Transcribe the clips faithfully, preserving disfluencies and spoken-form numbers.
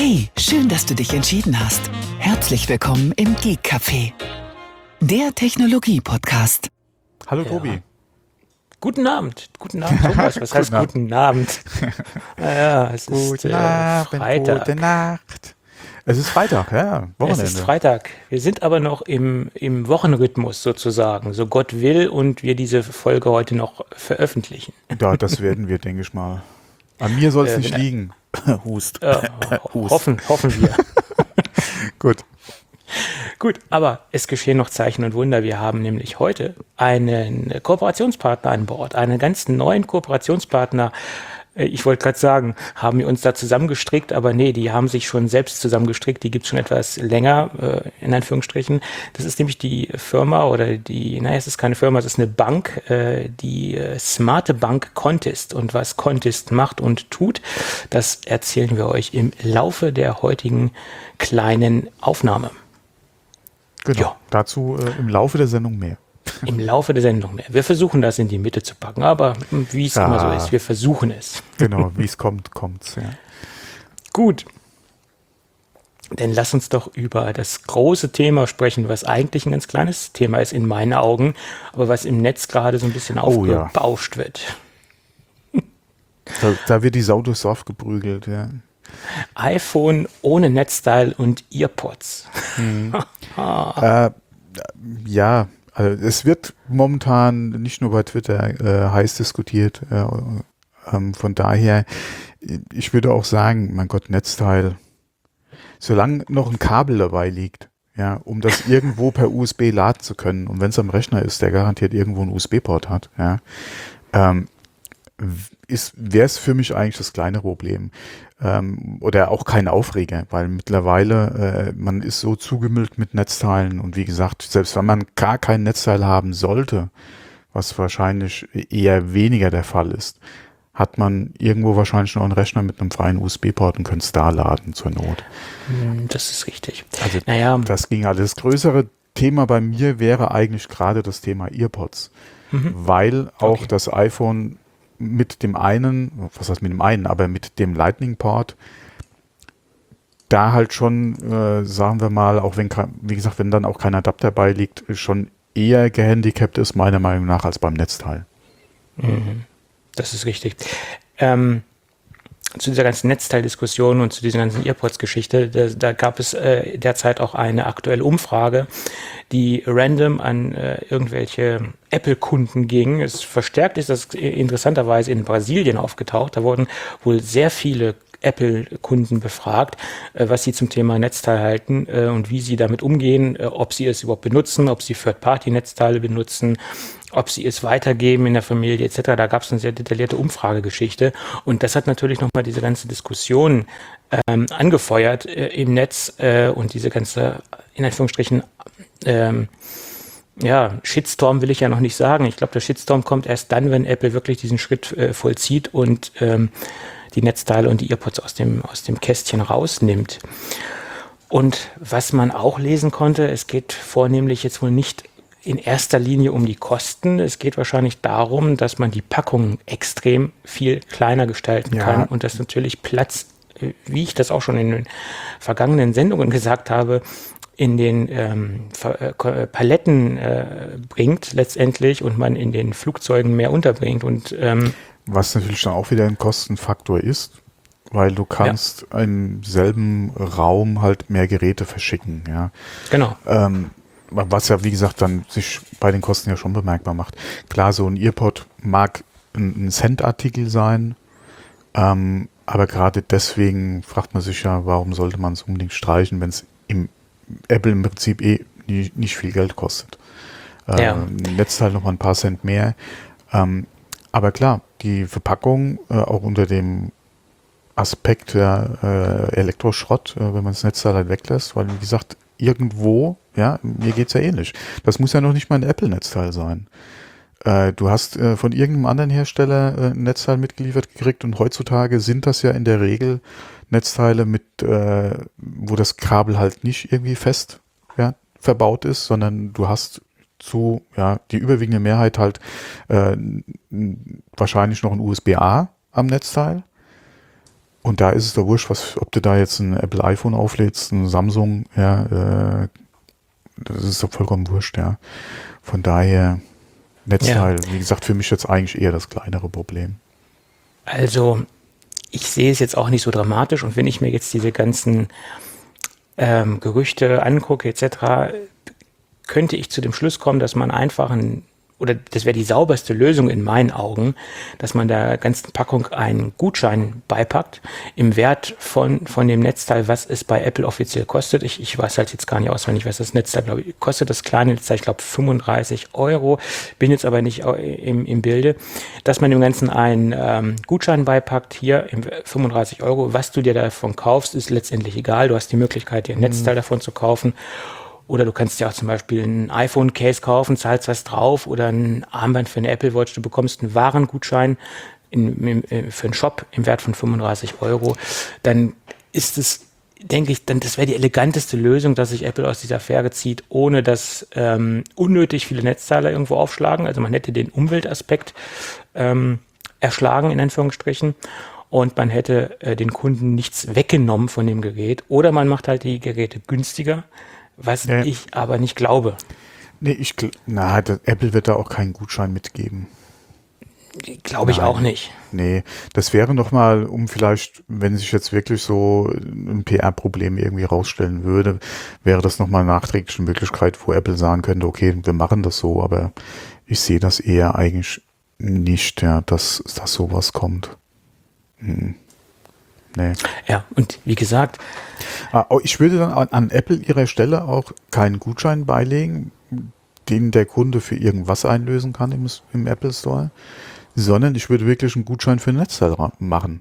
Hey, schön, dass du dich entschieden hast. Herzlich willkommen im Geek Café, der Technologie-Podcast. Hallo Ja. Tobi. Guten Abend, guten Abend Thomas, was heißt Guten guten Abend? Naja, es ist Guten äh, Abend, Freitag. gute Nacht. Es ist Freitag, ja, Wochenende. Es ist Freitag. Wir sind aber noch im, im Wochenrhythmus sozusagen, so Gott will und wir diese Folge heute noch veröffentlichen. Ja, das werden wir, denke ich mal. An mir soll es Äh, nicht wenn- liegen. Hust. Äh, Hust. hoffen, hoffen wir. Gut. Gut, aber es geschehen noch Zeichen und Wunder. Wir haben nämlich heute einen Kooperationspartner an Bord, einen ganz neuen Kooperationspartner. Äh, Ich wollte gerade sagen, haben wir uns da zusammengestrickt, aber nee, die haben sich schon selbst zusammengestrickt. Die gibt es schon etwas länger, äh, in Anführungsstrichen. Das ist nämlich die Firma oder die, naja, es ist keine Firma, es ist eine Bank, äh, die äh, smarte Bank Contist. Und was Contist macht und tut, das erzählen wir euch im Laufe der heutigen kleinen Aufnahme. Genau. Ja. Dazu äh, im Laufe der Sendung mehr. Im Laufe der Sendung mehr. Wir versuchen das in die Mitte zu packen, aber hm, wie es Ja. immer so ist, wir versuchen es. Genau, wie es kommt, kommt's. Ja. Gut. Dann lass uns doch über das große Thema sprechen, was eigentlich ein ganz kleines Thema ist in meinen Augen, aber was im Netz gerade so ein bisschen Oh, ja. aufgebauscht wird. Da, da wird die Sau durchs Dorf geprügelt, ja. iPhone ohne Netzteil und Earpods. Äh, ja, also es wird momentan nicht nur bei Twitter äh, heiß diskutiert. Äh, ähm, von daher, ich würde auch sagen, mein Gott, Netzteil, solange noch ein Kabel dabei liegt, ja, um das irgendwo per U S B laden zu können, und wenn es am Rechner ist, der garantiert irgendwo einen U S B-Port hat, ja, ähm, ist, wäre es für mich eigentlich das kleine Problem. Ähm, oder auch kein Aufreger, weil mittlerweile äh, man ist so zugemüllt mit Netzteilen, und wie gesagt, selbst wenn man gar kein Netzteil haben sollte, was wahrscheinlich eher weniger der Fall ist, hat man irgendwo wahrscheinlich noch einen Rechner mit einem freien U S B-Port und könnte es da laden zur Not. Hm, Das ist richtig. Also Naja, das ging alles. Das größere Thema bei mir wäre eigentlich gerade das Thema Earpods, weil auch Okay. das iPhone mit dem einen, was heißt mit dem einen, aber mit dem Lightning-Port da halt schon, äh, sagen wir mal, auch wenn, ke- wie gesagt, wenn dann auch kein Adapter dabei liegt, schon eher gehandicapt ist, meiner Meinung nach, als beim Netzteil. das ist richtig. Ähm, zu dieser ganzen Netzteildiskussion und zu dieser ganzen Earpods-Geschichte, da, da gab es äh, derzeit auch eine aktuelle Umfrage, die random an äh, irgendwelche Apple-Kunden ging. Es verstärkt ist das interessanterweise in Brasilien aufgetaucht. Da wurden wohl sehr viele Apple-Kunden befragt, äh, was sie zum Thema Netzteil halten äh, und wie sie damit umgehen, äh, ob sie es überhaupt benutzen, ob sie Third-Party-Netzteile benutzen, ob sie es weitergeben in der Familie et cetera. Da gab es eine sehr detaillierte Umfragegeschichte, und das hat natürlich nochmal diese ganze Diskussion ähm, angefeuert äh, im Netz äh, und diese ganze, in Anführungsstrichen, ähm, ja, Shitstorm will ich ja noch nicht sagen. Ich glaube, der Shitstorm kommt erst dann, wenn Apple wirklich diesen Schritt äh, vollzieht und ähm, die Netzteile und die Earpods aus dem, aus dem Kästchen rausnimmt. Und was man auch lesen konnte, es geht vornehmlich jetzt wohl nicht in erster Linie um die Kosten. Es geht wahrscheinlich darum, dass man die Packungen extrem viel kleiner gestalten Ja. kann und das natürlich Platz, äh, wie ich das auch schon in den vergangenen Sendungen gesagt habe, in den ähm, Ver- äh, Ko- äh, Paletten äh, bringt letztendlich und man in den Flugzeugen mehr unterbringt. Und ähm, Was natürlich dann auch wieder ein Kostenfaktor ist, weil du kannst im selben Raum halt mehr Geräte verschicken, ja. genau, Ähm, was ja, wie gesagt, dann sich bei den Kosten ja schon bemerkbar macht. Klar, so ein Earpod mag ein, ein Cent-Artikel sein, ähm, aber gerade deswegen fragt man sich ja, warum sollte man es unbedingt streichen, wenn es im Apple im Prinzip eh nie, nicht viel Geld kostet. Äh, Ja. Ein Netzteil noch mal ein paar Cent mehr. Ähm, aber klar, die Verpackung äh, auch unter dem Aspekt der äh, Elektroschrott, äh, wenn man das Netzteil halt weglässt, weil wie gesagt, irgendwo, ja, mir geht's ja ähnlich. Das muss ja noch nicht mal ein Apple-Netzteil sein. Äh, du hast äh, von irgendeinem anderen Hersteller äh, ein Netzteil mitgeliefert gekriegt, und heutzutage sind das ja in der Regel Netzteile mit, äh, wo das Kabel halt nicht irgendwie fest, ja, verbaut ist, sondern du hast zu, ja, die überwiegende Mehrheit halt äh, n- wahrscheinlich noch ein U S B A am Netzteil. Und da ist es da wurscht, was, ob du da jetzt ein Apple iPhone auflädst, ein Samsung, ja, äh, das ist doch vollkommen wurscht, ja. Von daher, Netzteil, ja. Wie gesagt, für mich jetzt eigentlich eher das kleinere Problem. Also, ich sehe es jetzt auch nicht so dramatisch und wenn ich mir jetzt diese ganzen ähm, Gerüchte angucke et cetera, könnte ich zu dem Schluss kommen, dass man einfach ein oder das wäre die sauberste Lösung in meinen Augen, dass man der ganzen Packung einen Gutschein beipackt im Wert von, von dem Netzteil, was es bei Apple offiziell kostet. Ich, ich weiß halt jetzt gar nicht auswendig, was das Netzteil, glaube ich, kostet. Das kleine Netzteil, ich glaube, fünfunddreißig Euro. Bin jetzt aber nicht im, im Bilde. Dass man dem Ganzen einen ähm, Gutschein beipackt, hier im fünfunddreißig Euro. Was du dir davon kaufst, ist letztendlich egal. Du hast die Möglichkeit, dir ein Netzteil mhm. davon zu kaufen. Oder du kannst dir auch zum Beispiel ein iPhone-Case kaufen, zahlst was drauf oder ein Armband für eine Apple Watch. Du bekommst einen Warengutschein in, in, für einen Shop im Wert von fünfunddreißig Euro. Dann ist es, denke ich, dann das wäre die eleganteste Lösung, dass sich Apple aus dieser Affäre zieht, ohne dass ähm, unnötig viele Netzteile irgendwo aufschlagen. Also man hätte den Umweltaspekt ähm, erschlagen, in Anführungsstrichen. Und man hätte äh, den Kunden nichts weggenommen von dem Gerät. Oder man macht halt die Geräte günstiger. Was ja. ich aber nicht glaube. Nee, ich na, das, Apple wird da auch keinen Gutschein mitgeben. Glaube ich auch nicht. Nee, das wäre nochmal, um vielleicht, wenn sich jetzt wirklich so ein P R-Problem irgendwie rausstellen würde, wäre das nochmal eine nachträgliche Möglichkeit, wo Apple sagen könnte, okay, wir machen das so, aber ich sehe das eher eigentlich nicht, ja, dass, dass sowas kommt. Hm. Nee. Ja, und wie gesagt, ich würde dann an, an Apple ihrer Stelle auch keinen Gutschein beilegen, den der Kunde für irgendwas einlösen kann im, im Apple Store, sondern ich würde wirklich einen Gutschein für ein Netzteil machen.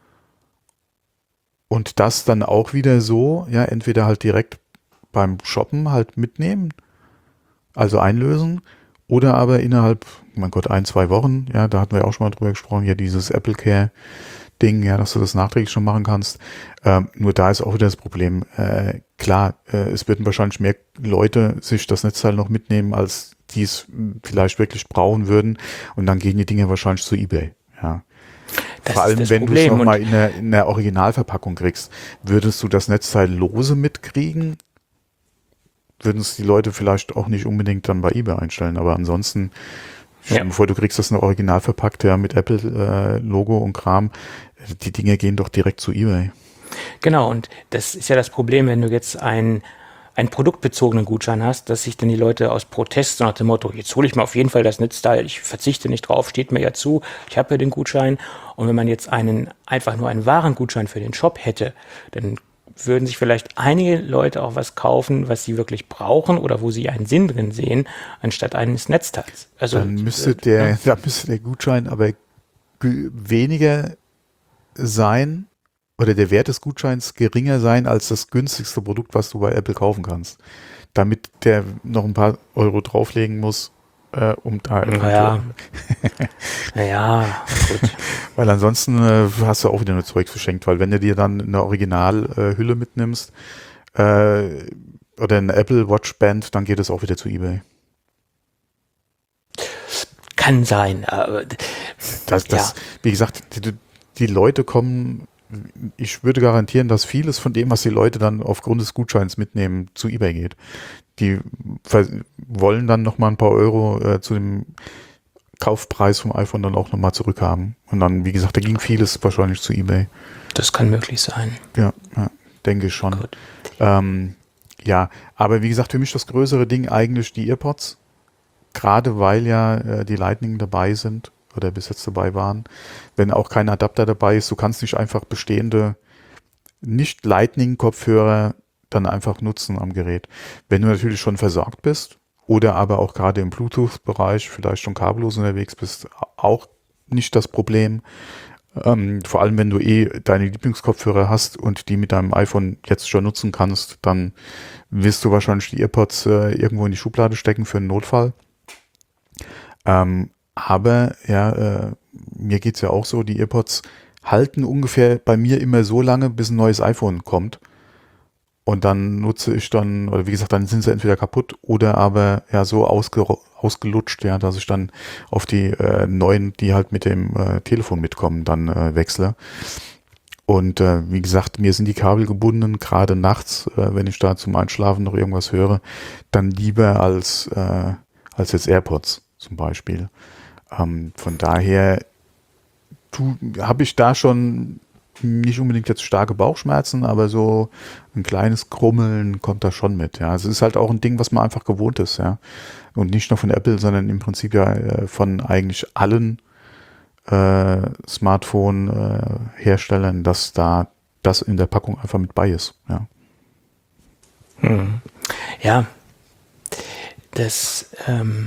Und das dann auch wieder so, ja, entweder halt direkt beim Shoppen halt mitnehmen, also einlösen, oder aber innerhalb, mein Gott, ein, zwei Wochen, ja, da hatten wir auch schon mal drüber gesprochen, ja, dieses Apple Care Ding, ja, dass du das nachträglich schon machen kannst. Ähm, nur da ist auch wieder das Problem. Äh, klar, äh, es würden wahrscheinlich mehr Leute sich das Netzteil noch mitnehmen, als die es vielleicht wirklich brauchen würden. Und dann gehen die Dinge wahrscheinlich zu eBay. Ja. Vor allem, wenn du es nochmal in der, in der Originalverpackung kriegst. Würdest du das Netzteil lose mitkriegen, würden es die Leute vielleicht auch nicht unbedingt dann bei eBay einstellen. Aber ansonsten, ja. Bevor du kriegst das eine original verpackt, ja, mit Apple-Logo äh, und Kram, die Dinge gehen doch direkt zu eBay. Genau, und das ist ja das Problem, wenn du jetzt ein einen produktbezogenen Gutschein hast, dass sich dann die Leute aus Protest nach dem Motto, jetzt hole ich mir auf jeden Fall das Netzteil, ich verzichte nicht drauf, steht mir ja zu, ich habe ja den Gutschein. Und wenn man jetzt einen einfach nur einen Warengutschein für den Shop hätte, dann würden sich vielleicht einige Leute auch was kaufen, was sie wirklich brauchen oder wo sie einen Sinn drin sehen, anstatt eines Netzteils. Also dann müsste der, ja. da müsste der Gutschein aber weniger sein oder der Wert des Gutscheins geringer sein als das günstigste Produkt, was du bei Apple kaufen kannst. Damit der noch ein paar Euro drauflegen muss, äh, um da... Naja, naja, gut. Weil ansonsten äh, hast du auch wieder nur Zeug verschenkt, weil wenn du dir dann eine Originalhülle äh, mitnimmst äh, oder eine Apple Watch Band, dann geht es auch wieder zu eBay. Kann sein, aber... Das, das, ja. Wie gesagt, die, die Leute kommen... Ich würde garantieren, dass vieles von dem, was die Leute dann aufgrund des Gutscheins mitnehmen, zu eBay geht. Die wollen dann nochmal ein paar Euro äh, zu dem Kaufpreis vom iPhone dann auch nochmal zurückhaben. Und dann, wie gesagt, da ging vieles wahrscheinlich zu eBay. Das kann möglich sein. Ja, ja, denke ich schon. Ähm, ja, aber wie gesagt, für mich das größere Ding eigentlich die AirPods. Gerade weil ja äh, die Lightning dabei sind. Oder bis jetzt dabei waren, wenn auch kein Adapter dabei ist, du kannst nicht einfach bestehende Nicht-Lightning-Kopfhörer dann einfach nutzen am Gerät. Wenn du natürlich schon versorgt bist oder aber auch gerade im Bluetooth-Bereich vielleicht schon kabellos unterwegs bist, auch nicht das Problem. Ähm, vor allem, wenn du eh deine Lieblingskopfhörer hast und die mit deinem iPhone jetzt schon nutzen kannst, dann wirst du wahrscheinlich die AirPods äh, irgendwo in die Schublade stecken für einen Notfall. Ähm, Aber ja, äh, mir geht's ja auch so, die AirPods halten ungefähr bei mir immer so lange, bis ein neues iPhone kommt. Und dann nutze ich dann, oder wie gesagt, dann sind sie entweder kaputt oder aber ja so ausge, ausgelutscht, ja, dass ich dann auf die äh, neuen, die halt mit dem äh, Telefon mitkommen, dann äh, wechsle. Und äh, wie gesagt, mir sind die Kabel gebunden, gerade nachts, äh, wenn ich da zum Einschlafen noch irgendwas höre, dann lieber als, äh, als jetzt AirPods zum Beispiel. Ähm, von daher habe ich da schon nicht unbedingt jetzt starke Bauchschmerzen, aber so ein kleines Krummeln kommt da schon mit. Ja, es ist halt auch ein Ding, was man einfach gewohnt ist, ja. Und nicht nur von Apple, sondern im Prinzip ja äh, von eigentlich allen äh, Smartphone-Herstellern, äh, dass da das in der Packung einfach mit bei ist. Ja, hm. Ja, das ähm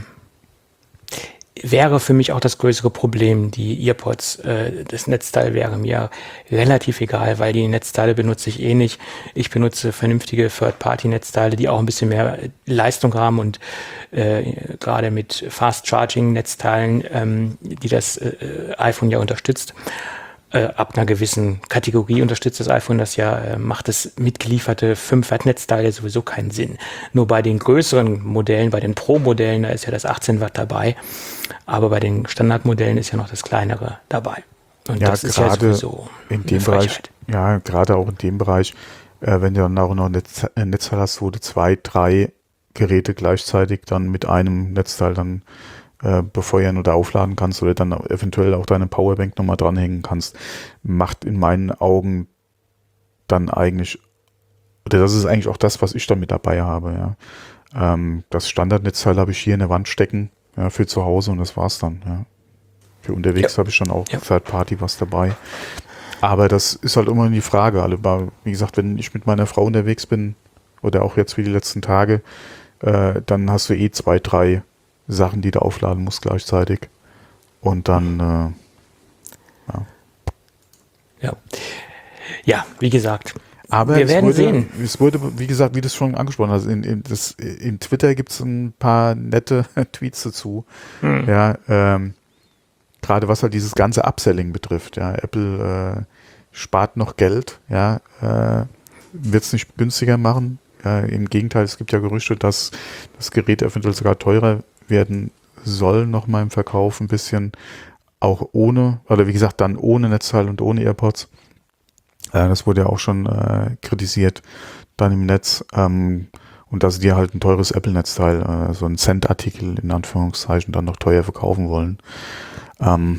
wäre für mich auch das größere Problem, die EarPods. Äh, das Netzteil wäre mir relativ egal, weil die Netzteile benutze ich eh nicht. Ich benutze vernünftige Third-Party-Netzteile, die auch ein bisschen mehr Leistung haben und äh, gerade mit Fast-Charging-Netzteilen, ähm, die das äh, iPhone ja unterstützt, äh, ab einer gewissen Kategorie unterstützt das iPhone das ja, äh, macht es mitgelieferte fünf Watt Netzteile sowieso keinen Sinn. Nur bei den größeren Modellen, bei den Pro-Modellen, da ist ja das achtzehn Watt dabei, aber bei den Standardmodellen ist ja noch das kleinere dabei. Und ja, das ist ja sowieso in dem Bereich, ja, gerade auch in dem Bereich, äh, wenn du dann auch noch ein Netz, ein Netzteil hast, wo du zwei, drei Geräte gleichzeitig dann mit einem Netzteil dann äh, befeuern oder aufladen kannst oder dann eventuell auch deine Powerbank nochmal dranhängen kannst, macht in meinen Augen dann eigentlich, oder das ist eigentlich auch das, was ich dann mit dabei habe, ja. Ähm, das Standardnetzteil habe ich hier in der Wand stecken, ja, für zu Hause und das war's dann, ja. Für unterwegs ja. habe ich dann auch ja. Third Party was dabei. Aber das ist halt immer die Frage. Also, wie gesagt, wenn ich mit meiner Frau unterwegs bin oder auch jetzt wie die letzten Tage, äh, dann hast du eh zwei, drei Sachen, die du aufladen musst gleichzeitig. Und dann, äh, ja. ja. Ja, wie gesagt. Aber wir werden wurde, sehen. Es wurde, wie gesagt, wie du es schon angesprochen hast, in, in, das, in Twitter gibt es ein paar nette Tweets dazu. Hm. Ja, ähm, gerade was halt dieses ganze Upselling betrifft. Ja, Apple äh, spart noch Geld, ja, äh, wird es nicht günstiger machen. Ja, im Gegenteil, es gibt ja Gerüchte, dass das Gerät eventuell sogar teurer werden soll, nochmal im Verkauf ein bisschen, auch ohne, oder wie gesagt, dann ohne Netzteil und ohne AirPods. Äh, das wurde ja auch schon äh, kritisiert, dann im Netz. Ähm, und dass sie dir halt ein teures Apple-Netzteil, äh, so ein Cent-Artikel in Anführungszeichen, dann noch teuer verkaufen wollen. Ähm,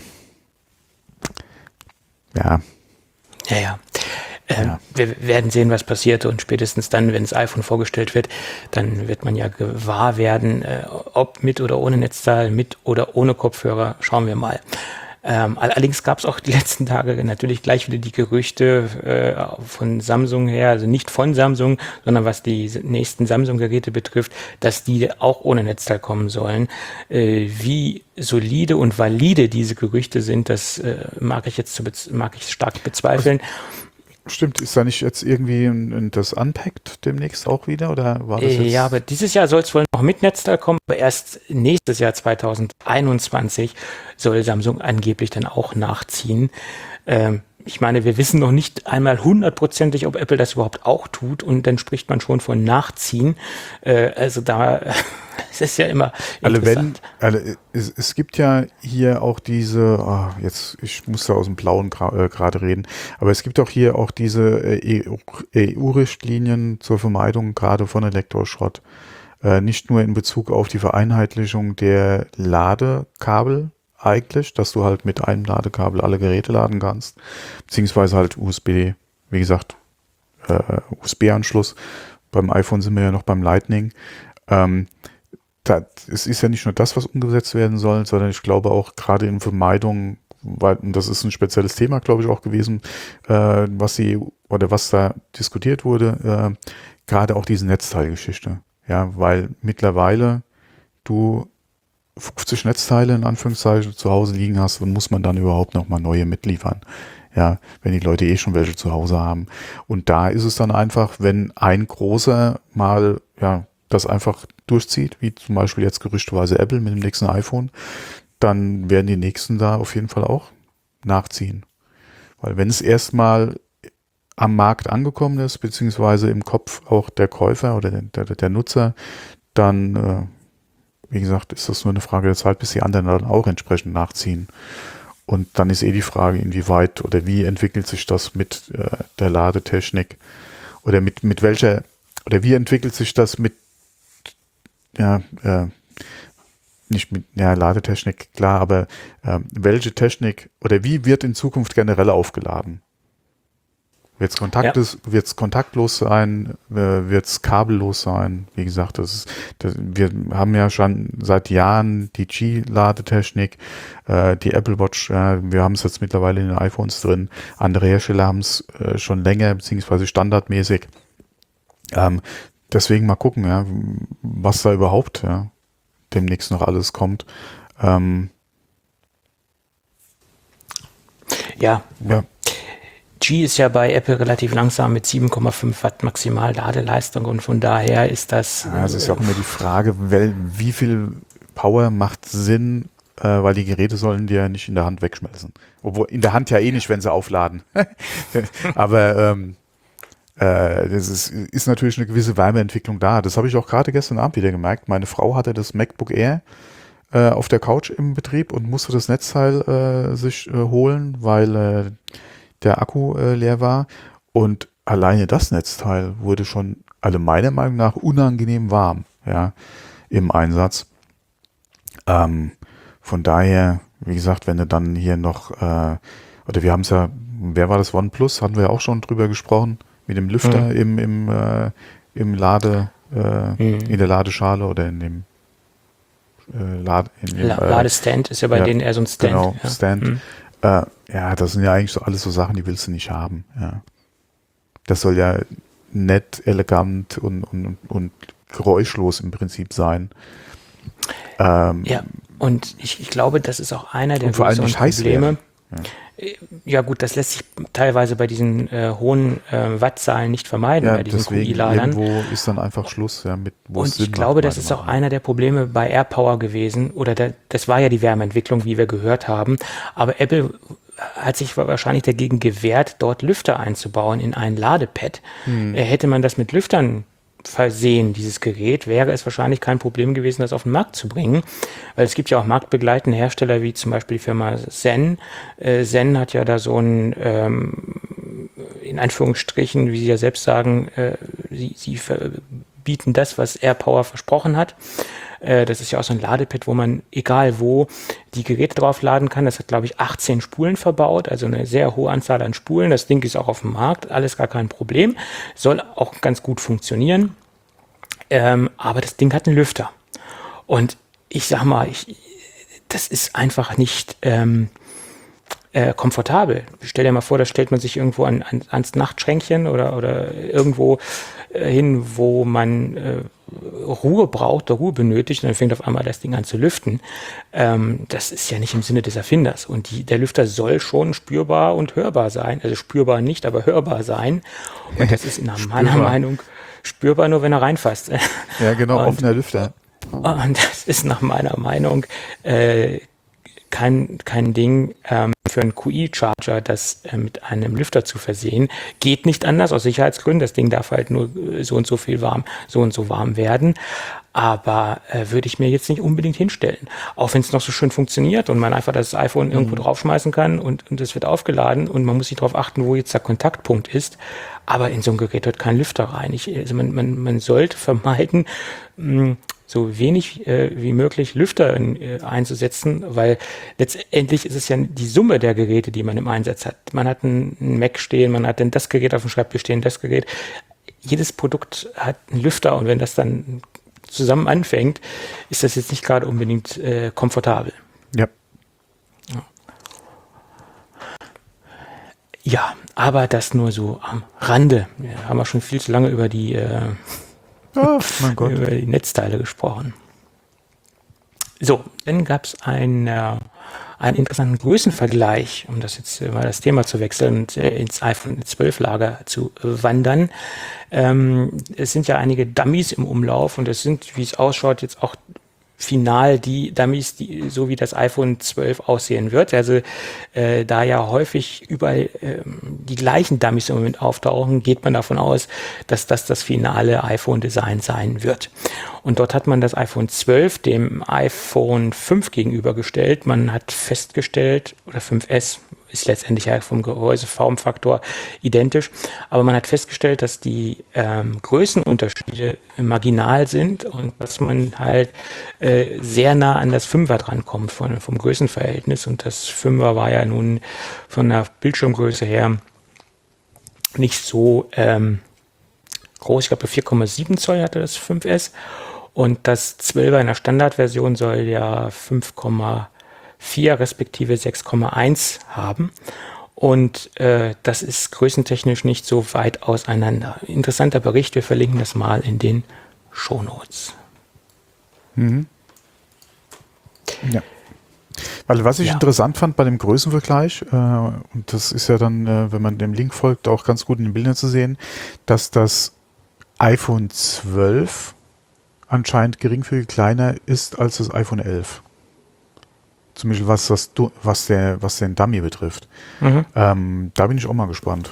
ja. Ja, ja. Ähm, ja. Wir werden sehen, was passiert und spätestens dann, wenn das iPhone vorgestellt wird, dann wird man ja gewahr werden, äh, ob mit oder ohne Netzteil, mit oder ohne Kopfhörer, schauen wir mal. Ähm, allerdings gab es auch die letzten Tage natürlich gleich wieder die Gerüchte äh, von Samsung her, also nicht von Samsung, sondern was die nächsten Samsung-Geräte betrifft, dass die auch ohne Netzteil kommen sollen. Äh, wie solide und valide diese Gerüchte sind, das äh, mag ich jetzt zu bez- mag ich stark bezweifeln. Stimmt, ist da nicht jetzt irgendwie ein, ein, das Unpacked demnächst auch wieder, oder war das jetzt? Ja, aber dieses Jahr soll es wohl noch mit Netzteil kommen, aber erst nächstes Jahr zwanzig einundzwanzig soll Samsung angeblich dann auch nachziehen. Ähm, ich meine, wir wissen noch nicht einmal hundertprozentig, ob Apple das überhaupt auch tut und dann spricht man schon von Nachziehen. Äh, also da, es ist ja immer interessant. Also wenn, also es, es gibt ja hier auch diese, oh, jetzt, ich muss da aus dem Blauen gra- äh, gerade reden, aber es gibt auch hier auch diese äh, E U-Richtlinien zur Vermeidung gerade von Elektroschrott. Äh, nicht nur in Bezug auf die Vereinheitlichung der Ladekabel, eigentlich, dass du halt mit einem Ladekabel alle Geräte laden kannst, beziehungsweise halt U S B, wie gesagt, äh, U S B-Anschluss. Beim iPhone sind wir ja noch beim Lightning. Ähm, da, es ist ja nicht nur das, was umgesetzt werden soll, sondern ich glaube auch gerade in Vermeidung, weil, und das ist ein spezielles Thema, glaube ich, auch gewesen, äh, was sie oder was da diskutiert wurde, äh, gerade auch diese Netzteilgeschichte. Ja, weil mittlerweile du fünfzig Netzteile in Anführungszeichen zu Hause liegen hast, und muss man dann überhaupt noch mal neue mitliefern. Ja, wenn die Leute eh schon welche zu Hause haben. Und da ist es dann einfach, wenn ein großer mal, ja, das einfach durchzieht, wie zum Beispiel jetzt gerüchteweise Apple mit dem nächsten iPhone, dann werden die nächsten da auf jeden Fall auch nachziehen. Weil wenn es erstmal am Markt angekommen ist, beziehungsweise im Kopf auch der Käufer oder der, der, der Nutzer, dann äh, wie gesagt, ist das nur eine Frage der Zeit, bis die anderen dann auch entsprechend nachziehen. und dann ist eh die Frage, inwieweit oder wie entwickelt sich das mit äh, der Ladetechnik oder mit, mit welcher, oder wie entwickelt sich das mit, ja, äh, nicht mit, ja, Ladetechnik, klar, aber äh, welche Technik oder wie wird in Zukunft generell aufgeladen? Wird es Kontakt, ja. wird's kontaktlos sein? Äh, wird es kabellos sein? Wie gesagt, das ist, das, wir haben ja schon seit Jahren die Qi-Ladetechnik, äh, die Apple Watch, äh, wir haben es jetzt mittlerweile in den iPhones drin. Andere Hersteller haben es äh, schon länger, beziehungsweise standardmäßig. Ähm, deswegen mal gucken, ja, was da überhaupt ja, demnächst noch alles kommt. Ähm, ja. ja. Qi ist ja bei Apple relativ langsam mit sieben Komma fünf Watt maximal Ladeleistung und von daher ist das... Ja, es ist ja auch immer die Frage, wel, wie viel Power macht Sinn, äh, weil die Geräte sollen dir ja nicht in der Hand wegschmelzen. Obwohl, in der Hand ja eh nicht, wenn sie aufladen. Aber ähm, äh, das ist, ist natürlich eine gewisse Wärmeentwicklung da. Das habe ich auch gerade gestern Abend wieder gemerkt. Meine Frau hatte das MacBook Air äh, auf der Couch im Betrieb und musste das Netzteil äh, sich äh, holen, weil... Äh, der Akku äh, leer war und alleine das Netzteil wurde schon, also meiner Meinung nach, unangenehm warm, ja, im Einsatz. Ähm, von daher, wie gesagt, wenn du dann hier noch, äh, oder wir haben es ja, wer war das, OnePlus, hatten wir ja auch schon drüber gesprochen, mit dem Lüfter mhm. im, im, äh, im Lade, äh, mhm. in der Ladeschale oder in dem, äh, Lade, in dem La- Ladestand ist ja bei ja, denen eher so ein Stand. Genau, ja. Stand. Mhm. Äh, ja, das sind ja eigentlich so alles so Sachen, die willst du nicht haben. Ja. Das soll ja nett, elegant und, und, und geräuschlos im Prinzip sein. Ähm, ja, und ich, ich glaube, das ist auch einer der vor allem nicht Probleme. Ja. ja gut, das lässt sich teilweise bei diesen äh, hohen äh, Wattzahlen nicht vermeiden, ja, bei diesen deswegen Q I-Ladern. Irgendwo ist dann einfach Schluss, ja, mit wo Und es Sinn ich glaube, macht, das ist auch einer der Probleme bei AirPower gewesen, oder der, das war ja die Wärmeentwicklung, wie wir gehört haben, aber Apple hat sich wahrscheinlich dagegen gewehrt, dort Lüfter einzubauen in ein Ladepad. Hm. Hätte man das mit Lüftern versehen, dieses Gerät, wäre es wahrscheinlich kein Problem gewesen, das auf den Markt zu bringen. Weil es gibt ja auch marktbegleitende Hersteller, wie zum Beispiel die Firma Zen. Äh, Zen hat ja da so ein, ähm, in Anführungsstrichen, wie sie ja selbst sagen, äh, sie, sie bieten das, was AirPower versprochen hat. Äh, das ist ja auch so ein Ladepad, wo man egal wo die Geräte drauf laden kann. Das hat, glaube ich, achtzehn Spulen verbaut, also eine sehr hohe Anzahl an Spulen. Das Ding ist auch auf dem Markt, alles gar kein Problem. Soll auch ganz gut funktionieren. Ähm, aber das Ding hat einen Lüfter. Und ich sag mal, ich, das ist einfach nicht ähm, äh, komfortabel. Stell dir mal vor, da stellt man sich irgendwo an, an, ans Nachtschränkchen oder, oder irgendwo äh, hin, wo man äh, Ruhe braucht, Ruhe benötigt, und dann fängt auf einmal das Ding an zu lüften. Ähm, das ist ja nicht im Sinne des Erfinders. Und die, der Lüfter soll schon spürbar und hörbar sein. Also spürbar nicht, aber hörbar sein. Und das ist in meiner Meinung spürbar nur, wenn er reinfasst. Ja, genau, und, offener Lüfter. Und das ist nach meiner Meinung äh, kein, kein Ding ähm, für einen Q I-Charger, das äh, mit einem Lüfter zu versehen. Geht nicht anders, aus Sicherheitsgründen. Das Ding darf halt nur so und so viel warm, so und so warm werden. Aber äh, würde ich mir jetzt nicht unbedingt hinstellen. Auch wenn es noch so schön funktioniert und man einfach das iPhone irgendwo mhm. draufschmeißen kann und, und es wird aufgeladen und man muss sich darauf achten, wo jetzt der Kontaktpunkt ist. Aber in so ein Gerät wird kein Lüfter rein. Ich, also man, man, man sollte vermeiden, mh, so wenig äh, wie möglich Lüfter in, äh, einzusetzen, weil letztendlich ist es ja die Summe der Geräte, die man im Einsatz hat. Man hat einen Mac stehen, man hat dann das Gerät auf dem Schreibtisch stehen, das Gerät. Jedes Produkt hat einen Lüfter und wenn das dann zusammen anfängt, ist das jetzt nicht gerade unbedingt äh, komfortabel. Ja. ja. Ja, aber das nur so am Rande. Wir haben ja schon viel zu lange über die äh, Oh, mein Gott. über die Netzteile gesprochen. So, dann gab es ein, äh, einen interessanten Größenvergleich, um das jetzt äh, mal das Thema zu wechseln und äh, ins iPhone zwölf Lager zu äh, wandern. Ähm, es sind ja einige Dummies im Umlauf und es sind, wie es ausschaut, jetzt auch final die Dummies, die, so wie das iPhone zwölf aussehen wird. Also äh, da ja häufig überall äh, die gleichen Dummies im Moment auftauchen, geht man davon aus, dass das das finale iPhone-Design sein wird. Und dort hat man das iPhone zwölf dem iPhone fünf gegenübergestellt. Man hat festgestellt, oder fünf S ist letztendlich ja vom Gehäuseformfaktor identisch, aber man hat festgestellt, dass die ähm, Größenunterschiede marginal sind und dass man halt äh, sehr nah an das Fünfer drankommt von, vom Größenverhältnis, und das Fünfer war ja nun von der Bildschirmgröße her nicht so ähm, groß. Ich glaube vier Komma sieben Zoll hatte das fünf S, und das zwölfer in der Standardversion soll ja fünf Komma vier respektive sechs Komma eins haben, und äh, das ist größentechnisch nicht so weit auseinander. Interessanter Bericht, wir verlinken das mal in den Shownotes. Mhm. Ja. Weil was ich Ja. interessant fand bei dem Größenvergleich, äh, und das ist ja dann, äh, wenn man dem Link folgt, auch ganz gut in den Bildern zu sehen, dass das iPhone zwölf anscheinend geringfügig kleiner ist als das iPhone elf. Zum Beispiel was, was, du, was, der, was den Dummy betrifft. Mhm. Ähm, da bin ich auch mal gespannt,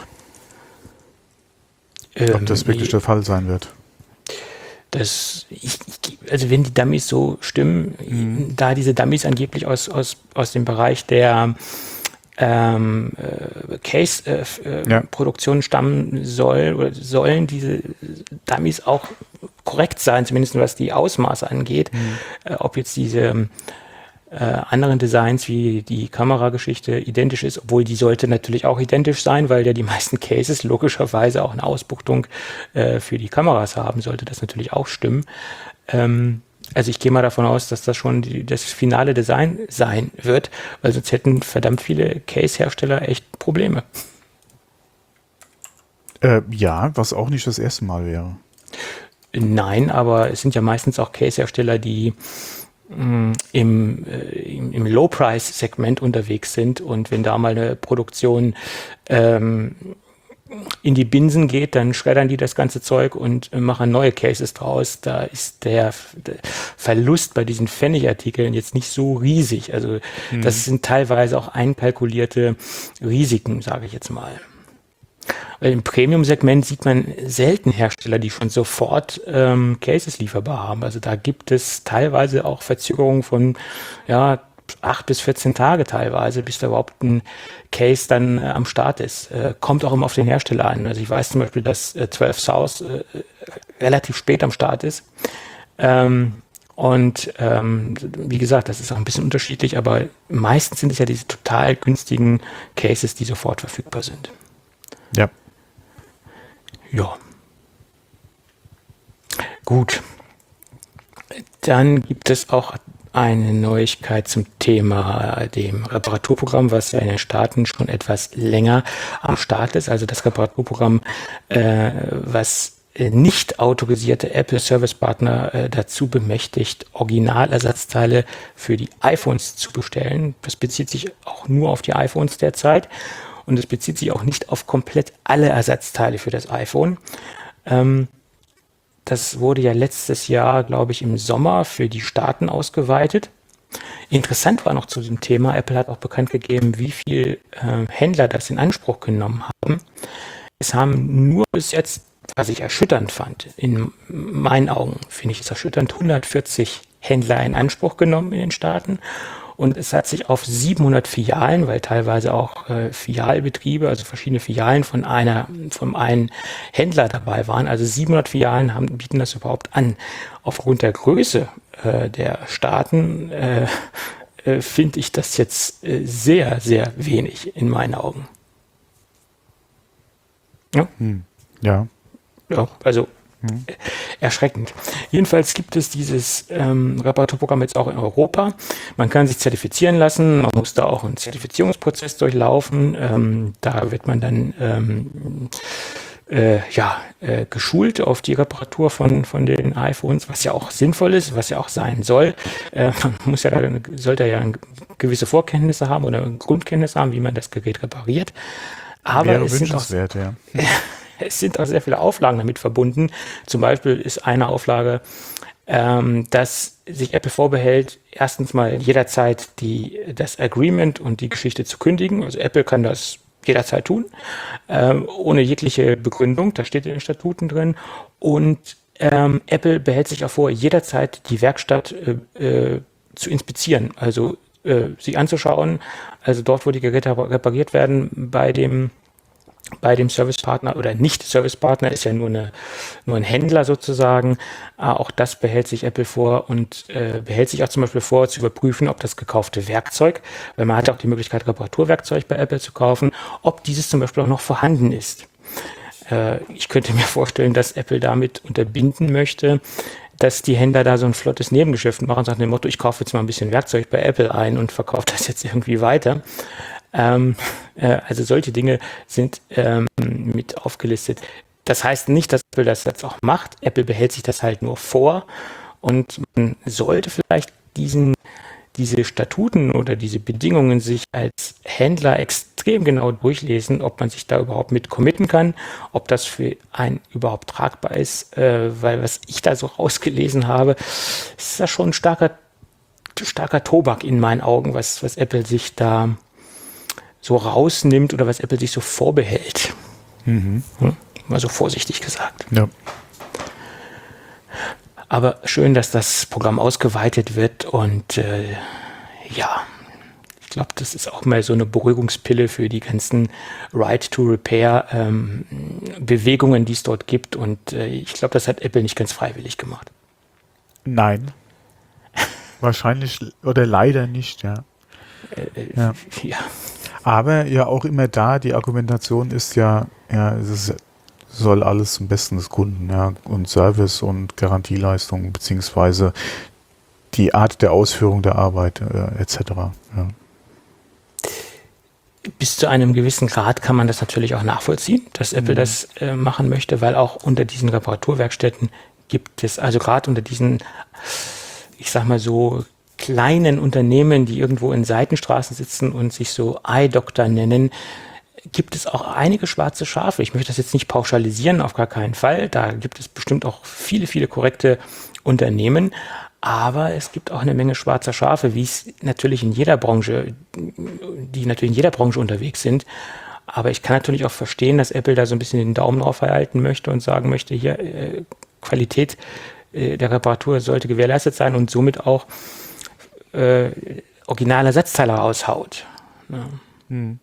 Ähm, ob das wirklich der Fall sein wird. Das, ich, ich, also wenn die Dummies so stimmen, Mhm. da diese Dummies angeblich aus, aus, aus dem Bereich der ähm, äh, Case-Produktion Ja. stammen soll, oder sollen diese Dummies auch korrekt sein, zumindest was die Ausmaße angeht. Äh, ob jetzt diese äh, anderen Designs wie die Kamerageschichte identisch ist, obwohl die sollte natürlich auch identisch sein, weil ja die meisten Cases logischerweise auch eine Ausbuchtung äh, für die Kameras haben, sollte das natürlich auch stimmen. Ähm, also ich gehe mal davon aus, dass das schon die, das finale Design sein wird, weil sonst hätten verdammt viele Case-Hersteller echt Probleme. Äh, ja, was auch nicht das erste Mal wäre. Nein, aber es sind ja meistens auch Case-Hersteller, die mh, im, äh, im, im Low-Price-Segment unterwegs sind, und wenn da mal eine Produktion ähm, in die Binsen geht, dann schreddern die das ganze Zeug und äh, machen neue Cases draus. Da ist der, der Verlust bei diesen Pfennigartikeln jetzt nicht so riesig. Also Mhm. das sind teilweise auch einkalkulierte Risiken, sage ich jetzt mal. Weil im Premium-Segment sieht man selten Hersteller, die schon sofort ähm, Cases lieferbar haben. Also da gibt es teilweise auch Verzögerungen von ja, acht bis vierzehn Tage teilweise, bis da überhaupt ein Case dann äh, am Start ist. Äh, kommt auch immer auf den Hersteller an. Also ich weiß zum Beispiel, dass äh, zwölf South äh, relativ spät am Start ist. Ähm, und ähm, wie gesagt, das ist auch ein bisschen unterschiedlich, aber meistens sind es ja diese total günstigen Cases, die sofort verfügbar sind. Ja. Ja. Gut. Dann gibt es auch eine Neuigkeit zum Thema dem Reparaturprogramm, was ja in den Staaten schon etwas länger am Start ist. Also das Reparaturprogramm, äh, was äh, nicht autorisierte Apple-Service-Partner äh, dazu bemächtigt, Originalersatzteile für die iPhones zu bestellen. Das bezieht sich auch nur auf die iPhones derzeit. Und es bezieht sich auch nicht auf komplett alle Ersatzteile für das iPhone. Ähm, das wurde ja letztes Jahr, glaube ich, im Sommer für die Staaten ausgeweitet. Interessant war noch zu dem Thema, Apple hat auch bekannt gegeben, wie viele äh, Händler das in Anspruch genommen haben. Es haben nur bis jetzt, was ich erschütternd fand, in meinen Augen finde ich es erschütternd, hundertvierzig Händler in Anspruch genommen in den Staaten. Und es hat sich auf siebenhundert Filialen, weil teilweise auch äh, Filialbetriebe, also verschiedene Filialen von einer, von einem Händler dabei waren. Also siebenhundert Filialen haben, bieten das überhaupt an. Aufgrund der Größe äh, der Staaten äh, äh, finde ich das jetzt äh, sehr, sehr wenig in meinen Augen. Ja, Hm. Ja. ja also äh, erschreckend. Jedenfalls gibt es dieses ähm, Reparaturprogramm jetzt auch in Europa. Man kann sich zertifizieren lassen, man muss da auch einen Zertifizierungsprozess durchlaufen. Ähm, da wird man dann ähm, äh, ja, äh, geschult auf die Reparatur von, von den iPhones, was ja auch sinnvoll ist, was ja auch sein soll. Äh, man muss ja, sollte ja gewisse Vorkenntnisse haben oder Grundkenntnisse haben, wie man das Gerät repariert. Aber Wäre es sind auch, wünschenswert, ja. es sind auch sehr viele Auflagen damit verbunden. Zum Beispiel ist eine Auflage, ähm, dass sich Apple vorbehält, erstens mal jederzeit die, das Agreement und die Geschichte zu kündigen. Also Apple kann das jederzeit tun, ähm, ohne jegliche Begründung, das steht in den Statuten drin. Und ähm, Apple behält sich auch vor, jederzeit die Werkstatt äh, äh, zu inspizieren, also äh, sich anzuschauen, also dort, wo die Geräte repariert werden, bei dem bei dem Servicepartner oder nicht Servicepartner, ist ja nur, eine, nur ein Händler sozusagen. Äh, auch das behält sich Apple vor und äh, behält sich auch zum Beispiel vor, zu überprüfen, ob das gekaufte Werkzeug, weil man hat auch die Möglichkeit, Reparaturwerkzeug bei Apple zu kaufen, ob dieses zum Beispiel auch noch vorhanden ist. Äh, ich könnte mir vorstellen, dass Apple damit unterbinden möchte, dass die Händler da so ein flottes Nebengeschäft machen, nach dem Motto, ich kaufe jetzt mal ein bisschen Werkzeug bei Apple ein und verkaufe das jetzt irgendwie weiter. Ähm, äh, also solche Dinge sind ähm, mit aufgelistet. Das heißt nicht, dass Apple das jetzt auch macht. Apple behält sich das halt nur vor und man sollte vielleicht diesen, diese Statuten oder diese Bedingungen sich als Händler extrem genau durchlesen, ob man sich da überhaupt mit committen kann, ob das für einen überhaupt tragbar ist, äh, weil was ich da so rausgelesen habe, ist das schon ein starker, starker Tobak in meinen Augen, was, was Apple sich da so rausnimmt oder was Apple sich so vorbehält. Mhm. Hm? Mal so vorsichtig gesagt. Ja. Aber schön, dass das Programm ausgeweitet wird und äh, ja, ich glaube, das ist auch mal so eine Beruhigungspille für die ganzen Right-to-Repair-Bewegungen, ähm, die es dort gibt und äh, ich glaube, das hat Apple nicht ganz freiwillig gemacht. Nein. Wahrscheinlich oder leider nicht, ja. Äh, ja. ja. Aber ja auch immer da, die Argumentation ist ja, ja, es ist, soll alles zum Besten des Kunden, ja, und Service und Garantieleistung, beziehungsweise die Art der Ausführung der Arbeit, äh, et cetera. Ja. Bis zu einem gewissen Grad kann man das natürlich auch nachvollziehen, dass Apple mhm. das äh, machen möchte, weil auch unter diesen Reparaturwerkstätten gibt es, also gerade unter diesen, ich sag mal so, kleinen Unternehmen, die irgendwo in Seitenstraßen sitzen und sich so Eye-Doctor nennen, gibt es auch einige schwarze Schafe. Ich möchte das jetzt nicht pauschalisieren, auf gar keinen Fall. Da gibt es bestimmt auch viele, viele korrekte Unternehmen. Aber es gibt auch eine Menge schwarzer Schafe, wie es natürlich in jeder Branche, die natürlich in jeder Branche unterwegs sind. Aber ich kann natürlich auch verstehen, dass Apple da so ein bisschen den Daumen drauf halten möchte und sagen möchte, hier äh, Qualität äh, der Reparatur sollte gewährleistet sein und somit auch Äh, Originalersatzteile raushaut. Ja. Hm.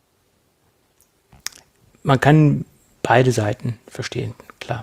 Man kann beide Seiten verstehen, klar.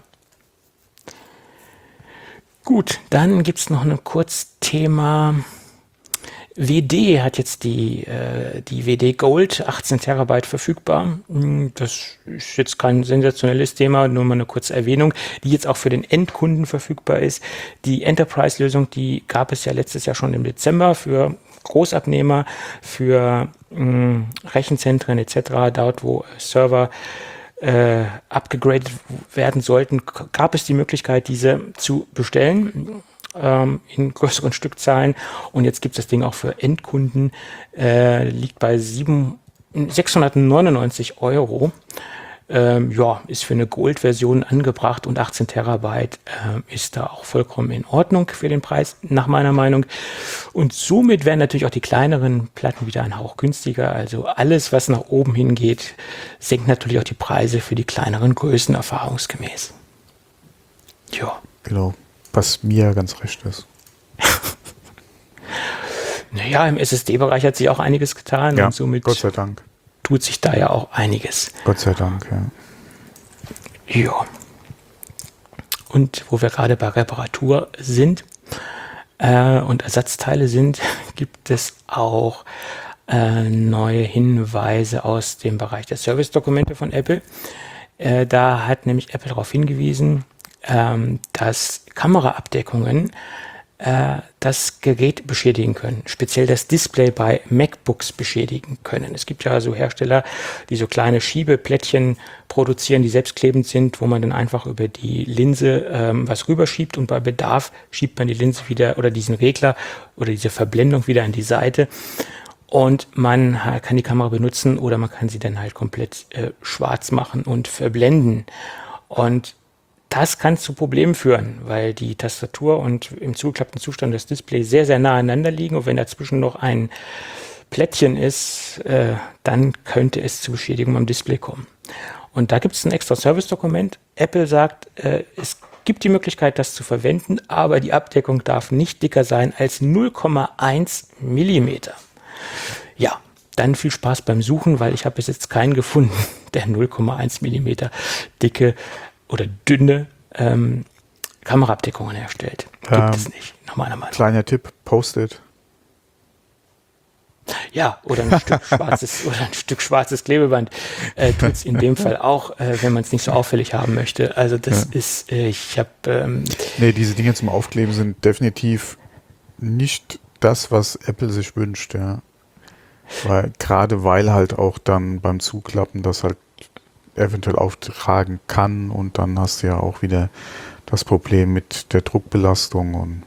Gut, dann gibt es noch ein Kurzthema. W D hat jetzt die, äh, die W D Gold, achtzehn Terabyte verfügbar. Das ist jetzt kein sensationelles Thema, nur mal eine kurze Erwähnung, die jetzt auch für den Endkunden verfügbar ist. Die Enterprise-Lösung, die gab es ja letztes Jahr schon im Dezember für Großabnehmer, für mh, Rechenzentren et cetera, dort wo Server äh, abgegradet werden sollten, gab es die Möglichkeit, diese zu bestellen in größeren Stückzahlen und jetzt gibt es das Ding auch für Endkunden, äh, liegt bei sechshundertneunundneunzig Euro. Ähm, ja, ist für eine Gold-Version angebracht und achtzehn Terabyte äh, ist da auch vollkommen in Ordnung für den Preis, nach meiner Meinung. Und somit werden natürlich auch die kleineren Platten wieder ein Hauch günstiger. Also alles, was nach oben hingeht, senkt natürlich auch die Preise für die kleineren Größen erfahrungsgemäß. Ja. Genau. Was mir ganz recht ist. Naja, im S S D-Bereich hat sich auch einiges getan. Ja, und somit Gott sei Dank. Tut sich da ja auch einiges. Gott sei Dank, ja. Ja. Und wo wir gerade bei Reparatur sind äh, und Ersatzteile sind, gibt es auch äh, neue Hinweise aus dem Bereich der Service-Dokumente von Apple. Äh, da hat nämlich Apple darauf hingewiesen, ähm, dass Kameraabdeckungen äh, das Gerät beschädigen können, speziell das Display bei MacBooks beschädigen können. Es gibt ja so Hersteller, die so kleine Schiebeplättchen produzieren, die selbstklebend sind, wo man dann einfach über die Linse ähm, was rüberschiebt und bei Bedarf schiebt man die Linse wieder oder diesen Regler oder diese Verblendung wieder an die Seite und man kann die Kamera benutzen oder man kann sie dann halt komplett äh, schwarz machen und verblenden. Und das kann zu Problemen führen, weil die Tastatur und im zugeklappten Zustand das Display sehr, sehr nah aneinander liegen. Und wenn dazwischen noch ein Plättchen ist, äh, dann könnte es zu Beschädigungen am Display kommen. Und da gibt es ein extra Service-Dokument. Apple sagt, äh, es gibt die Möglichkeit, das zu verwenden, aber die Abdeckung darf nicht dicker sein als null Komma eins Millimeter. Ja, dann viel Spaß beim Suchen, weil ich habe bis jetzt keinen gefunden, der null Komma eins Millimeter dicke oder dünne ähm, Kameraabdeckungen herstellt. Gibt ähm, es nicht, nach meiner Meinung. Kleiner Tipp, Post-it. Ja, oder ein Stück schwarzes oder ein Stück schwarzes Klebeband äh, tut es in dem Fall auch, äh, wenn man es nicht so auffällig haben möchte. Also das ja. ist, äh, ich habe... Ähm, nee, diese Dinge zum Aufkleben sind definitiv nicht das, was Apple sich wünscht, ja. Weil, gerade weil halt auch dann beim Zuklappen das halt eventuell auftragen kann und dann hast du ja auch wieder das Problem mit der Druckbelastung und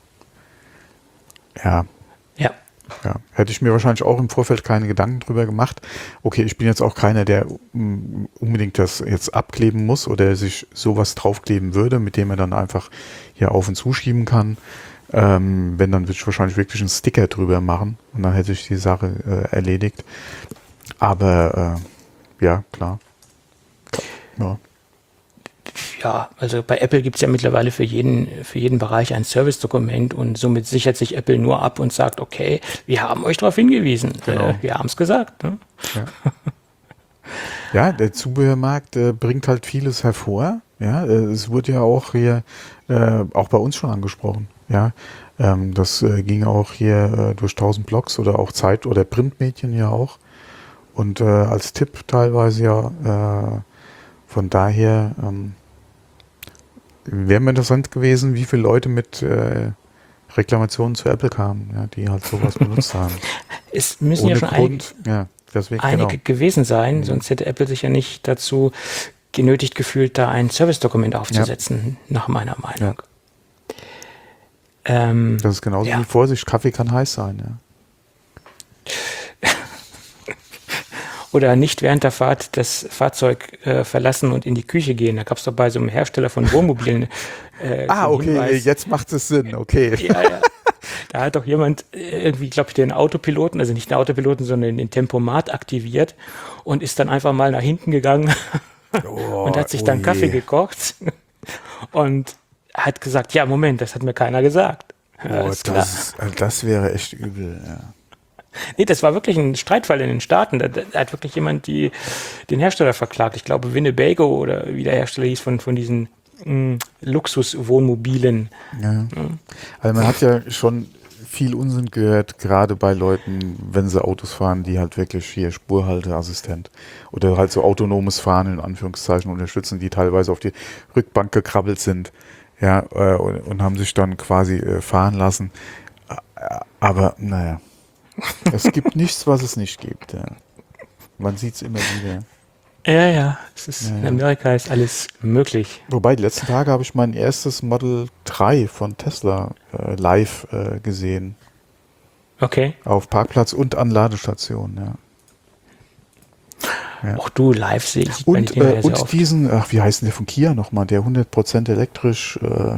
ja. Ja. Ja, hätte ich mir wahrscheinlich auch im Vorfeld keine Gedanken drüber gemacht. Okay, ich bin jetzt auch keiner, der unbedingt das jetzt abkleben muss oder sich sowas draufkleben würde, mit dem er dann einfach hier auf und zuschieben kann. Ähm, wenn, dann würde ich wahrscheinlich wirklich einen Sticker drüber machen und dann hätte ich die Sache äh, erledigt. Aber äh, ja, klar. Ja. Ja, also bei Apple gibt es ja mittlerweile für jeden, für jeden Bereich ein Service-Dokument und somit sichert sich Apple nur ab und sagt, okay, wir haben euch darauf hingewiesen, Genau. äh, wir haben es gesagt. Ne? Ja. Ja, der Zubehörmarkt äh, bringt halt vieles hervor. Ja, äh, es wurde ja auch hier, äh, auch bei uns schon angesprochen. Ja, ähm, das äh, ging auch hier äh, durch tausend Blogs oder auch Zeit- oder Printmedien ja auch. Und äh, als Tipp teilweise ja, äh, von daher ähm, wäre mir interessant gewesen, wie viele Leute mit äh, Reklamationen zu Apple kamen, ja, die halt sowas benutzt haben. Es müssen Ohne ja schon Grund, ein, ja, deswegen, einige genau. gewesen sein, sonst hätte Apple sich ja nicht dazu genötigt gefühlt, da ein Service-Dokument aufzusetzen, ja. nach meiner Meinung. Ja. Ähm, Das ist genauso ja. wie Vorsicht, Kaffee kann heiß sein, ja. Oder nicht während der Fahrt das Fahrzeug äh, verlassen und in die Küche gehen. Da gab es doch bei so einem Hersteller von Wohnmobilen äh, Ah, so okay, Hinweis. jetzt macht es Sinn, okay. Ja, ja. Da hat doch jemand irgendwie, glaube ich, den Autopiloten, also nicht den Autopiloten, sondern den Tempomat aktiviert und ist dann einfach mal nach hinten gegangen Oh, und hat sich oh dann je. Kaffee gekocht und hat gesagt, ja, Moment, das hat mir keiner gesagt. Ja, Oh, ist klar. das, das wäre echt übel, ja. Nee, das war wirklich ein Streitfall in den Staaten. Da, da hat wirklich jemand die, den Hersteller verklagt. Ich glaube, Winnebago oder wie der Hersteller hieß von, von diesen mh, Luxuswohnmobilen. Ja. Ja. Also man hat ja schon viel Unsinn gehört, gerade bei Leuten, wenn sie Autos fahren, die halt wirklich hier Spurhalteassistent oder halt so autonomes Fahren in Anführungszeichen unterstützen, die teilweise auf die Rückbank gekrabbelt sind, ja, äh, und, und haben sich dann quasi äh, fahren lassen. Aber naja, es gibt nichts, was es nicht gibt. Ja. Man sieht es immer wieder. Ja, ja, es ist, Ja, in ja. Amerika ist alles möglich. Wobei, die letzten Tage habe ich mein erstes Model drei von Tesla äh, live äh, gesehen. Okay. Auf Parkplatz und an Ladestationen, ja. Ja. Auch du, live sehe ich meine Und, Dinger äh, ja sehr und oft. diesen, ach, wie heißt denn der von Kia nochmal? Der hundert Prozent elektrisch, äh,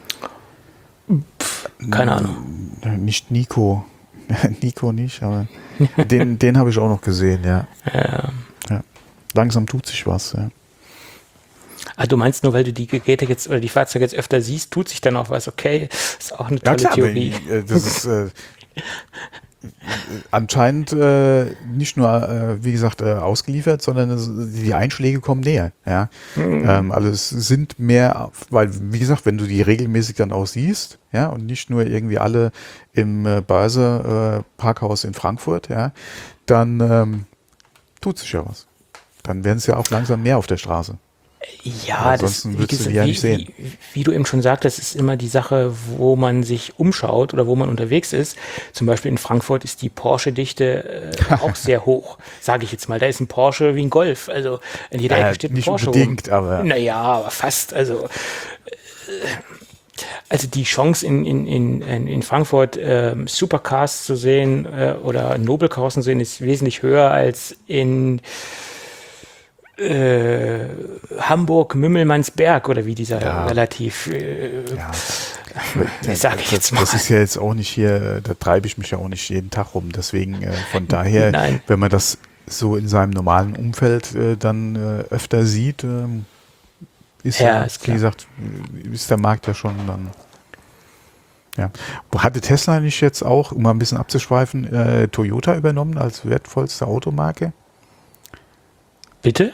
Keine Ahnung. äh, nicht Nico. Nico nicht, aber den, den habe ich auch noch gesehen, ja. Ja. ja. Langsam tut sich was, ja. Ah, du meinst nur, weil du die Geräte jetzt oder die Fahrzeuge jetzt öfter siehst, tut sich dann auch was. Okay, ist auch eine Ja tolle klar, Theorie. wenn, äh, das ist äh, anscheinend äh, nicht nur, äh, wie gesagt, äh, ausgeliefert, sondern es, die Einschläge kommen näher. Ja? Mhm. Ähm, also es sind mehr, weil, wie gesagt, wenn du die regelmäßig dann auch siehst, ja, und nicht nur irgendwie alle im äh, Börse äh, Parkhaus in Frankfurt, ja, dann ähm, tut sich ja was. Dann werden es ja auch langsam mehr auf der Straße. Ja, Ansonsten das, wie, würdest du gesagt, die ja wie, nicht sehen. Wie, wie du eben schon sagtest, ist immer die Sache, wo man sich umschaut oder wo man unterwegs ist. Zum Beispiel in Frankfurt ist die Porsche-Dichte äh, auch sehr hoch, sage ich jetzt mal. Da ist ein Porsche wie ein Golf. Also in jeder Ecke Äh, steht ein nicht Porsche unbedingt, rum. aber- Naja, aber fast. Also, äh, also die Chance in, in, in, in Frankfurt ähm, Supercars zu sehen äh, oder Nobelcars zu sehen, ist wesentlich höher als in äh, Hamburg-Mümmelmannsberg oder wie dieser Ja. relativ, äh, Ja. das sage ich jetzt mal. Das ist ja jetzt auch nicht hier, da treibe ich mich ja auch nicht jeden Tag rum. Deswegen äh, von daher, Nein. wenn man das so in seinem normalen Umfeld äh, dann äh, öfter sieht, ähm, ist Ja, ja, ist wie klar. gesagt, ist der Markt ja schon dann. Ja. Hatte Tesla nicht jetzt auch, um mal ein bisschen abzuschweifen, äh, Toyota übernommen als wertvollste Automarke? Bitte?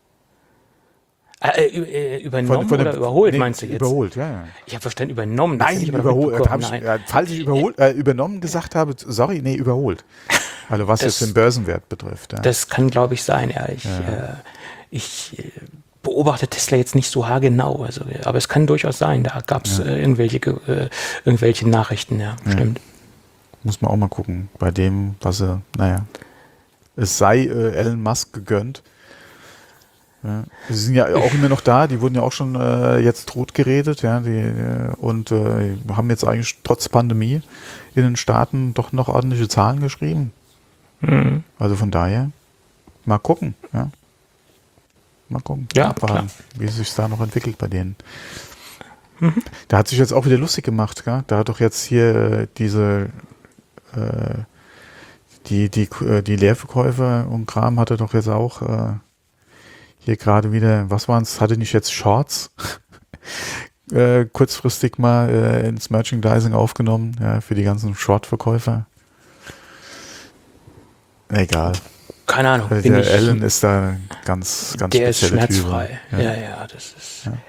Äh, äh, übernommen Von- von oder dem- überholt, nee, meinst du jetzt? Überholt, ja. ja. Ich habe verstanden, übernommen. Das hätte Nein, ich aber noch überholt. mitbekommen. Hab ich, Nein. äh, falls ich überholt, äh, übernommen gesagt habe, sorry, nee, überholt. Also was Das- jetzt den Börsenwert betrifft. Ja. Das kann, glaube ich, sein. Ja, ich, äh, ich äh, beobachte Tesla jetzt nicht so haargenau. Also, äh, aber es kann durchaus sein. Da gab es äh, irgendwelche, ge- äh, irgendwelche Nachrichten. Ja, stimmt. Muss man auch mal gucken, bei dem, was er, naja, es sei äh, Elon Musk gegönnt. Ja. Sie sind ja auch immer noch da, die wurden ja auch schon äh, jetzt tot geredet, ja, die, äh, und äh, haben jetzt eigentlich trotz Pandemie in den Staaten doch noch ordentliche Zahlen geschrieben. Mhm. Also von daher, mal gucken, ja. Mal gucken, Ja, abwarten, wie sich da noch entwickelt bei denen. Da hat sich jetzt auch wieder lustig gemacht, gell? Da hat doch jetzt hier äh, diese äh, die, die, äh, die Leerverkäufer und Kram hatte doch jetzt auch äh, hier gerade wieder, was waren es, hatte nicht jetzt Shorts äh, kurzfristig mal äh, ins Merchandising aufgenommen, ja, für die ganzen Short-Verkäufer. Egal. Keine Ahnung. Äh, Bin Der ich, Alan ist da ganz, ganz der ist spezielle Typ. schmerzfrei. Ja, Ja. ja, das ist. Ja,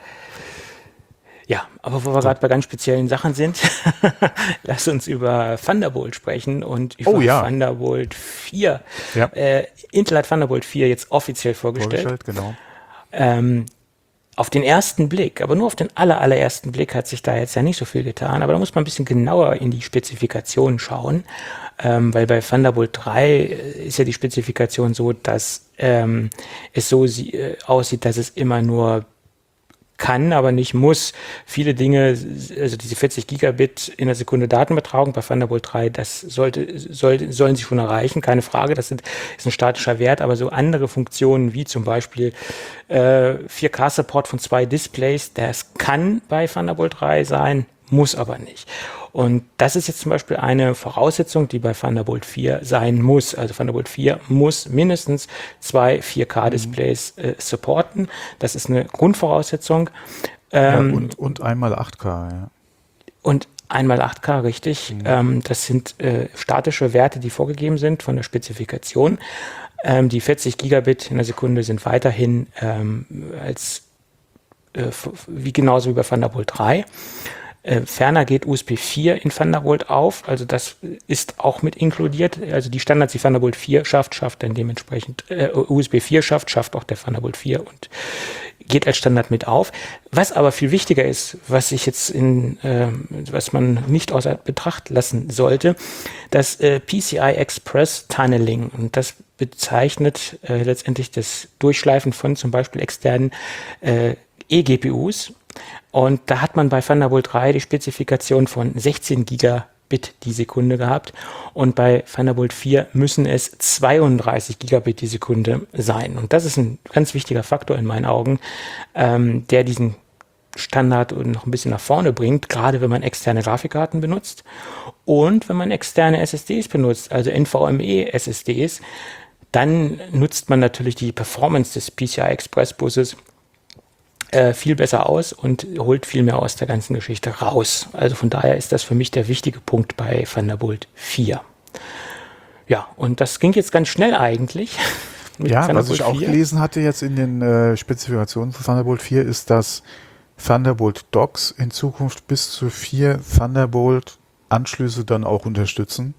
aber wo wir gerade bei ganz speziellen Sachen sind, lass uns über Thunderbolt sprechen und über Oh, ja. Thunderbolt vier. Ja. Äh, Intel hat Thunderbolt vier jetzt offiziell vorgestellt. Vorgestellt, genau. Ähm, auf den ersten Blick, aber nur auf den aller, allerersten Blick hat sich da jetzt ja nicht so viel getan, aber da muss man ein bisschen genauer in die Spezifikationen schauen, ähm, weil bei Thunderbolt drei ist ja die Spezifikation so, dass ähm, es so sie, äh, aussieht, dass es immer nur kann, aber nicht muss. Viele Dinge, also diese vierzig Gigabit in der Sekunde Datenübertragung bei Thunderbolt drei, das sollte, soll, sollen sie schon erreichen, keine Frage, das sind, ist ein statischer Wert, aber so andere Funktionen wie zum Beispiel äh, vier K-Support von zwei Displays, das kann bei Thunderbolt drei sein, muss aber nicht. Und das ist jetzt zum Beispiel eine Voraussetzung, die bei Thunderbolt vier sein muss. Also Thunderbolt vier muss mindestens zwei vier K-Displays äh, supporten. Das ist eine Grundvoraussetzung. Ähm, Ja, und, und einmal acht K, ja. und einmal acht K, richtig. Mhm. Ähm, das sind äh, statische Werte, die vorgegeben sind von der Spezifikation. Ähm, die vierzig Gigabit in der Sekunde sind weiterhin ähm, als äh, f- wie genauso wie bei Thunderbolt drei. Äh, ferner geht U S B vier in Thunderbolt auf, also das ist auch mit inkludiert. Also die Standards, die Thunderbolt vier schafft, schafft dann dementsprechend äh, U S B vier schafft, schafft auch der Thunderbolt vier und geht als Standard mit auf. Was aber viel wichtiger ist, was ich jetzt in, ähm, was man nicht außer Betracht lassen sollte, das äh, P C I Express Tunneling. Und das bezeichnet äh, letztendlich das Durchschleifen von zum Beispiel externen äh, eGPUs. Und da hat man bei Thunderbolt drei die Spezifikation von sechzehn Gigabit die Sekunde gehabt. Und bei Thunderbolt vier müssen es zweiunddreißig Gigabit die Sekunde sein. Und das ist ein ganz wichtiger Faktor in meinen Augen, ähm, der diesen Standard noch ein bisschen nach vorne bringt, gerade wenn man externe Grafikkarten benutzt und wenn man externe S S Ds benutzt, also NVMe-S S Ds, dann nutzt man natürlich die Performance des P C I Express Busses äh, viel besser aus und holt viel mehr aus der ganzen Geschichte raus. Also von daher ist das für mich der wichtige Punkt bei Thunderbolt vier. Ja, und das ging jetzt ganz schnell eigentlich. mit Ja, was Thunderbolt ich auch vier. gelesen hatte jetzt in den äh, Spezifikationen von Thunderbolt vier ist, dass Thunderbolt Docks in Zukunft bis zu vier Thunderbolt Anschlüsse dann auch unterstützen.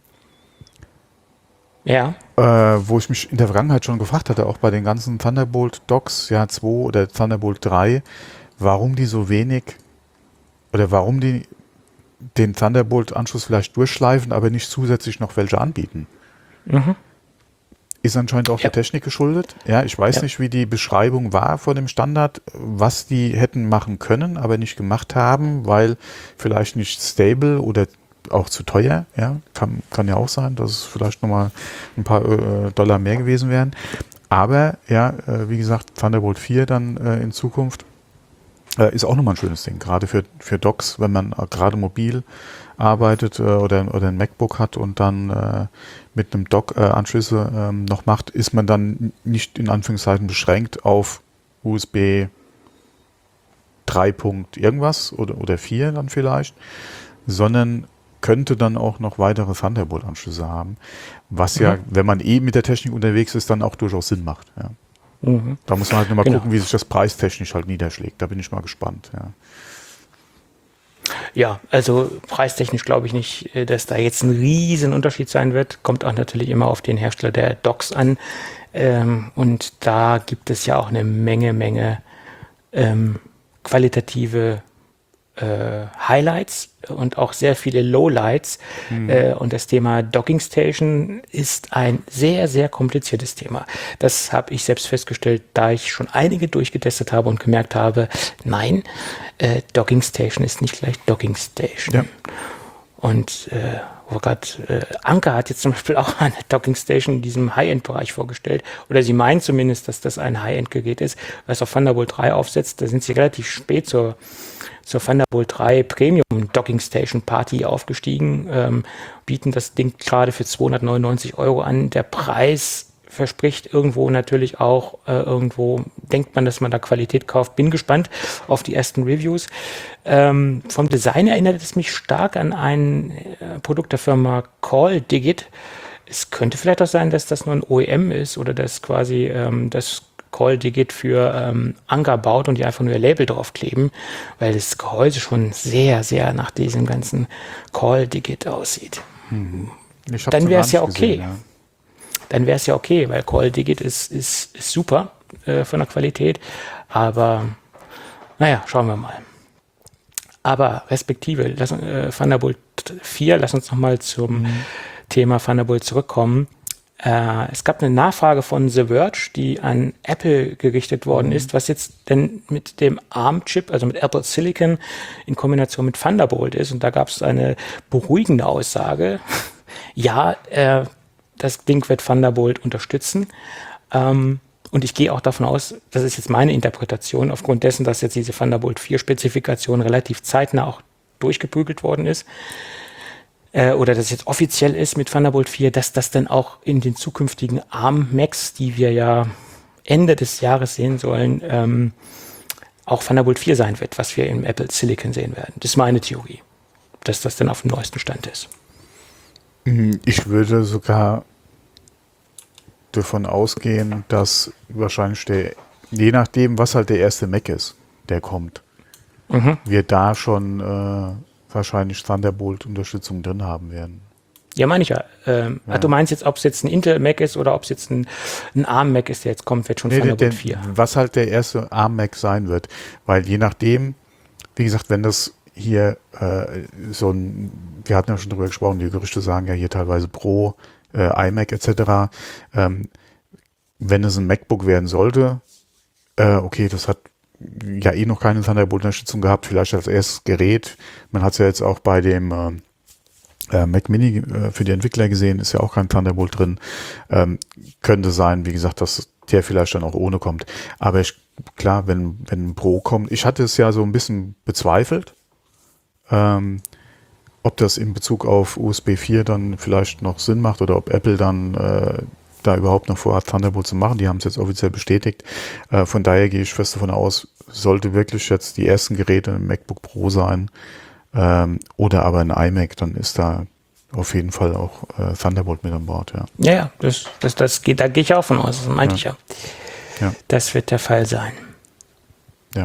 Ja, Äh, wo ich mich in der Vergangenheit schon gefragt hatte, auch bei den ganzen Thunderbolt Docks, ja zwei oder Thunderbolt drei, warum die so wenig oder warum die den Thunderbolt-Anschluss vielleicht durchschleifen, aber nicht zusätzlich noch welche anbieten. Mhm. Ist anscheinend auch Ja. der Technik geschuldet. Ja, ich weiß Ja. nicht, wie die Beschreibung war von dem Standard, was die hätten machen können, aber nicht gemacht haben, weil vielleicht nicht stable oder auch zu teuer. Ja, kann, kann ja auch sein, dass es vielleicht nochmal ein paar äh, Dollar mehr gewesen wären. Aber ja, äh, wie gesagt, Thunderbolt vier dann äh, in Zukunft äh, ist auch nochmal ein schönes Ding, gerade für, für Docks, wenn man äh, gerade mobil arbeitet äh, oder, oder ein MacBook hat und dann äh, mit einem Dock äh, Anschlüsse ähm, noch macht, ist man dann nicht in Anführungszeichen beschränkt auf U S B drei Punkt irgendwas oder, oder vier dann vielleicht, sondern könnte dann auch noch weitere Thunderbolt-Anschlüsse haben, was mhm. ja, wenn man eh mit der Technik unterwegs ist, dann auch durchaus Sinn macht. Ja. Mhm. Da muss man halt nochmal genau. gucken, wie sich das preistechnisch halt niederschlägt. Da bin ich mal gespannt. Ja, ja, also preistechnisch glaube ich nicht, dass da jetzt ein riesen Unterschied sein wird. Kommt auch natürlich immer auf den Hersteller der Docks an. Ähm, und da gibt es ja auch eine Menge, Menge ähm, qualitative äh, Highlights und auch sehr viele Lowlights. Mhm. Äh, und das Thema Docking Station ist ein sehr, sehr kompliziertes Thema. Das habe ich selbst festgestellt, da ich schon einige durchgetestet habe und gemerkt habe, nein, äh, Docking Station ist nicht gleich Docking Station. Ja. Und äh, oh Gott, äh, Anker hat jetzt zum Beispiel auch eine Docking Station in diesem High-End-Bereich vorgestellt. Oder sie meinen zumindest, dass das ein High-End-Gerät ist, was auf Thunderbolt drei aufsetzt. Da sind sie relativ spät zur, zur Thunderbolt drei Premium Docking Station Party aufgestiegen, ähm, bieten das Ding gerade für zweihundertneunundneunzig Euro an. Der Preis verspricht irgendwo natürlich auch, äh, irgendwo denkt man, dass man da Qualität kauft. Bin gespannt auf die ersten Reviews. Ähm, vom Design erinnert es mich stark an ein äh, Produkt der Firma CallDigit. Es könnte vielleicht auch sein, dass das nur ein O E M ist oder dass quasi ähm, das CallDigit für ähm, Anker baut und die einfach nur ihr Label draufkleben, weil das Gehäuse schon sehr, sehr nach diesem ganzen CallDigit aussieht. Hm. Dann wäre es ja okay. Gesehen, ja. Dann wäre es ja okay, weil CallDigit ist, ist, ist super äh, von der Qualität, aber naja, schauen wir mal. Aber respektive, lass, äh, Thunderbolt vier, lass uns nochmal zum mhm. Thema Thunderbolt zurückkommen. Äh, es gab eine Nachfrage von The Verge, die an Apple gerichtet worden mhm. ist, was jetzt denn mit dem ARM-Chip, also mit Apple Silicon in Kombination mit Thunderbolt ist. Und da gab es eine beruhigende Aussage. ja, äh, das Ding wird Thunderbolt unterstützen. Ähm, und ich gehe auch davon aus, das ist jetzt meine Interpretation, aufgrund dessen, dass jetzt diese Thunderbolt vier Spezifikation relativ zeitnah auch durchgeprügelt worden ist, äh, oder dass es jetzt offiziell ist mit Thunderbolt vier, dass das dann auch in den zukünftigen ARM-Macs, die wir ja Ende des Jahres sehen sollen, ähm, auch Thunderbolt vier sein wird, was wir im Apple Silicon sehen werden. Das ist meine Theorie, dass das dann auf dem neuesten Stand ist. Ich würde sogar davon ausgehen, dass wahrscheinlich der, je nachdem, was halt der erste Mac ist, der kommt, mhm. wir da schon äh, wahrscheinlich Thunderbolt-Unterstützung drin haben werden. Ja, meine ich ja. Ähm, ja. Du meinst jetzt, ob es jetzt ein Intel-Mac ist oder ob es jetzt ein, ein ARM-Mac ist, der jetzt kommt, wird schon nee, Thunderbolt der, vier. Was halt der erste ARM-Mac sein wird, weil je nachdem, wie gesagt, wenn das hier äh, so ein, wir hatten ja schon drüber gesprochen, die Gerüchte sagen ja hier teilweise Pro, äh, iMac et cetera. Ähm, wenn es ein MacBook werden sollte, äh, okay, das hat ja eh noch keine Thunderbolt-Unterstützung gehabt, vielleicht als erstes Gerät. Man hat es ja jetzt auch bei dem äh, Mac Mini äh, für die Entwickler gesehen, ist ja auch kein Thunderbolt drin. Ähm, könnte sein, wie gesagt, dass der vielleicht dann auch ohne kommt. Aber ich, klar, wenn, wenn ein Pro kommt, ich hatte es ja so ein bisschen bezweifelt, ähm, ob das in Bezug auf U S B vier dann vielleicht noch Sinn macht oder ob Apple dann äh, da überhaupt noch vorhat, Thunderbolt zu machen. Die haben es jetzt offiziell bestätigt. Äh, von daher gehe ich fest davon aus, sollte wirklich jetzt die ersten Geräte ein MacBook Pro sein ähm, oder aber ein iMac, dann ist da auf jeden Fall auch äh, Thunderbolt mit an Bord. Ja, ja, ja das, das, das geht, da gehe ich auch von aus. Das meinte ja. ich ja. ja. Das wird der Fall sein. Ja.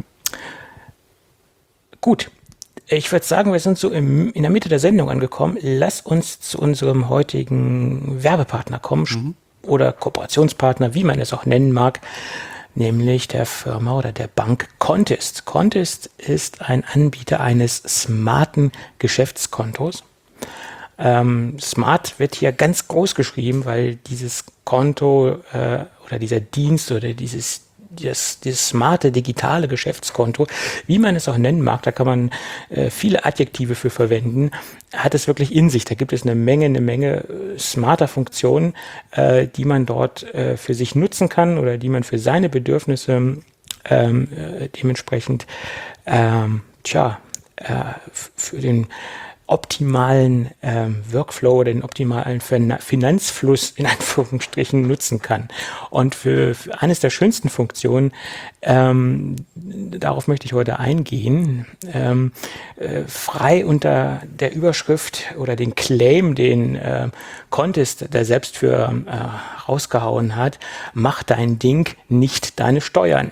Gut. Ich würde sagen, wir sind so im, in der Mitte der Sendung angekommen. Lass uns zu unserem heutigen Werbepartner kommen mhm. oder Kooperationspartner, wie man es auch nennen mag, nämlich der Firma oder der Bank Contist. Contist ist ein Anbieter eines smarten Geschäftskontos. Ähm, Smart wird hier ganz groß geschrieben, weil dieses Konto äh, oder dieser Dienst oder dieses das, das smarte digitale Geschäftskonto, wie man es auch nennen mag, da kann man äh, viele Adjektive für verwenden, hat es wirklich in sich. Da gibt es eine Menge, eine Menge äh, smarter Funktionen, äh, die man dort äh, für sich nutzen kann oder die man für seine Bedürfnisse ähm, äh, dementsprechend ähm, tja, äh, für den optimalen ähm, Workflow, den optimalen Fin- Finanzfluss in Anführungsstrichen nutzen kann. Und für, für eines der schönsten Funktionen, ähm, darauf möchte ich heute eingehen, ähm, äh, frei unter der Überschrift oder den Claim, den äh, Contest, der selbst für äh, rausgehauen hat, mach dein Ding, nicht deine Steuern.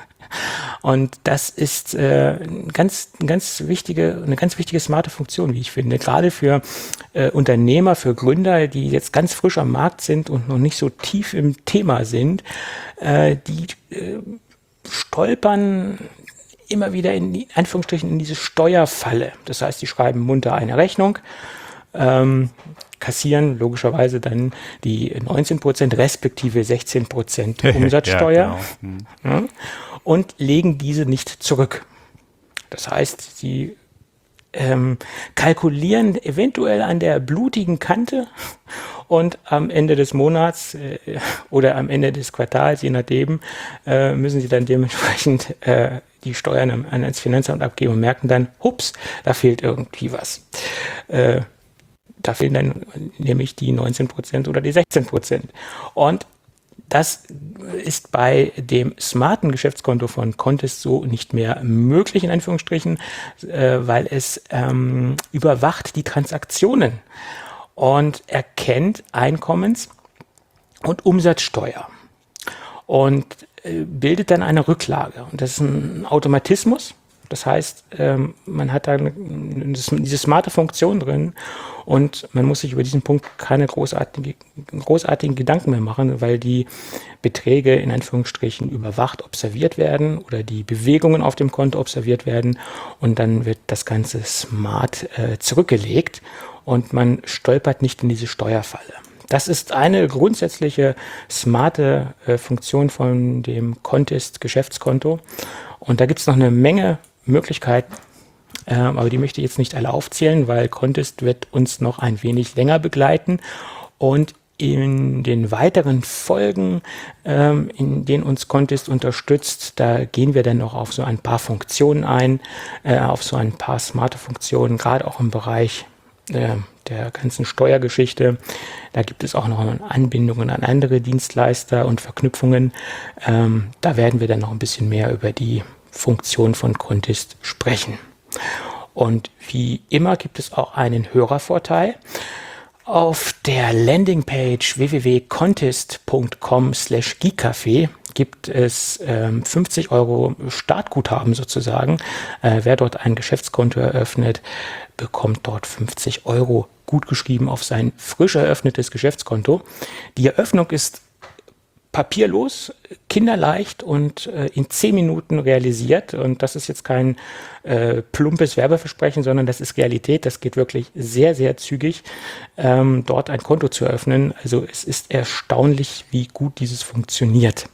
Und das ist äh, ganz, ganz wichtige, eine ganz wichtige smarte Funktion, wie ich finde. Gerade für äh, Unternehmer, für Gründer, die jetzt ganz frisch am Markt sind und noch nicht so tief im Thema sind, äh, die äh, stolpern immer wieder in die, Anführungsstrichen, in diese Steuerfalle. Das heißt, die schreiben munter eine Rechnung, ähm, kassieren logischerweise dann die neunzehn Prozent respektive sechzehn Prozent Umsatzsteuer. Ja, genau. Ja, und legen diese nicht zurück. Das heißt, sie ähm, kalkulieren eventuell an der blutigen Kante und am Ende des Monats äh, oder am Ende des Quartals, je nachdem, äh, müssen sie dann dementsprechend äh, die Steuern an, an das Finanzamt abgeben und merken dann, hups, da fehlt irgendwie was. Äh, da fehlen dann nämlich die neunzehn Prozent oder die sechzehn Prozent. Und das ist bei dem smarten Geschäftskonto von Contest so nicht mehr möglich, in Anführungsstrichen, äh, weil es ähm, überwacht die Transaktionen und erkennt Einkommens- und Umsatzsteuer und äh, bildet dann eine Rücklage. Und das ist ein Automatismus. Das heißt, ähm, man hat da eine, diese smarte Funktion drin und man muss sich über diesen Punkt keine großartige, großartigen Gedanken mehr machen, weil die Beträge in Anführungsstrichen überwacht observiert werden oder die Bewegungen auf dem Konto observiert werden und dann wird das Ganze smart äh, zurückgelegt und man stolpert nicht in diese Steuerfalle. Das ist eine grundsätzliche smarte äh, Funktion von dem Contest Geschäftskonto und da gibt es noch eine Menge Möglichkeiten, ähm, aber die möchte ich jetzt nicht alle aufzählen, weil Contest wird uns noch ein wenig länger begleiten und in den weiteren Folgen, ähm, in denen uns Contest unterstützt, da gehen wir dann noch auf so ein paar Funktionen ein, äh, auf so ein paar smarte Funktionen, gerade auch im Bereich äh, der ganzen Steuergeschichte. Da gibt es auch noch Anbindungen an andere Dienstleister und Verknüpfungen. Ähm, da werden wir dann noch ein bisschen mehr über die Funktion von Contest sprechen. Und wie immer gibt es auch einen Hörervorteil. Auf der Landingpage w w w punkt contest punkt com slash geekcafé gibt es ähm, fünfzig Euro Startguthaben sozusagen. Äh, wer dort ein Geschäftskonto eröffnet, bekommt dort fünfzig Euro gutgeschrieben auf sein frisch eröffnetes Geschäftskonto. Die Eröffnung ist papierlos, kinderleicht und äh, in zehn Minuten realisiert. Und das ist jetzt kein äh, plumpes Werbeversprechen, sondern das ist Realität. Das geht wirklich sehr, sehr zügig, ähm, dort ein Konto zu eröffnen. Also es ist erstaunlich, wie gut dieses funktioniert.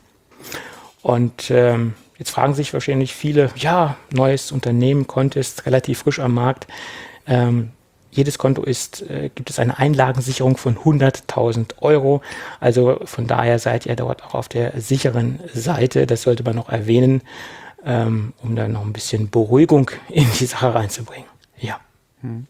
Und ähm, jetzt fragen sich wahrscheinlich viele, ja, neues Unternehmen, Contest, relativ frisch am Markt. Ähm, Jedes Konto ist, äh, gibt es eine Einlagensicherung von hunderttausend Euro. Also von daher seid ihr dort auch auf der sicheren Seite. Das sollte man noch erwähnen, ähm, um da noch ein bisschen Beruhigung in die Sache reinzubringen. Ja. Hm.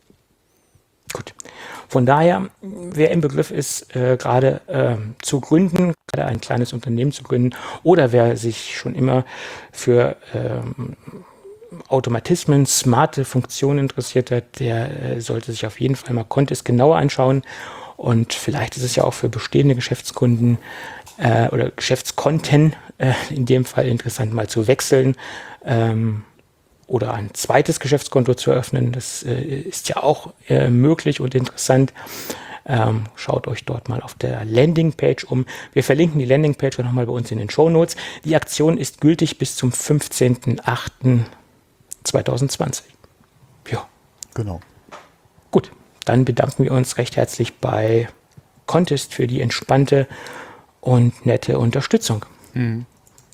Gut. Von daher, wer im Begriff ist, äh, gerade äh, zu gründen, gerade ein kleines Unternehmen zu gründen, oder wer sich schon immer für ähm, Automatismen, smarte Funktionen interessiert hat, der äh, sollte sich auf jeden Fall mal Contest genauer anschauen und vielleicht ist es ja auch für bestehende Geschäftskunden äh, oder Geschäftskonten äh, in dem Fall interessant, mal zu wechseln ähm, oder ein zweites Geschäftskonto zu eröffnen. Das äh, ist ja auch äh, möglich und interessant. Ähm, schaut euch dort mal auf der Landingpage um. Wir verlinken die Landingpage nochmal bei uns in den Shownotes. Die Aktion ist gültig bis zum fünfzehnten achten zweitausendzwanzig. Ja. Genau. Gut, dann bedanken wir uns recht herzlich bei Contest für die entspannte und nette Unterstützung. Mhm. Ja,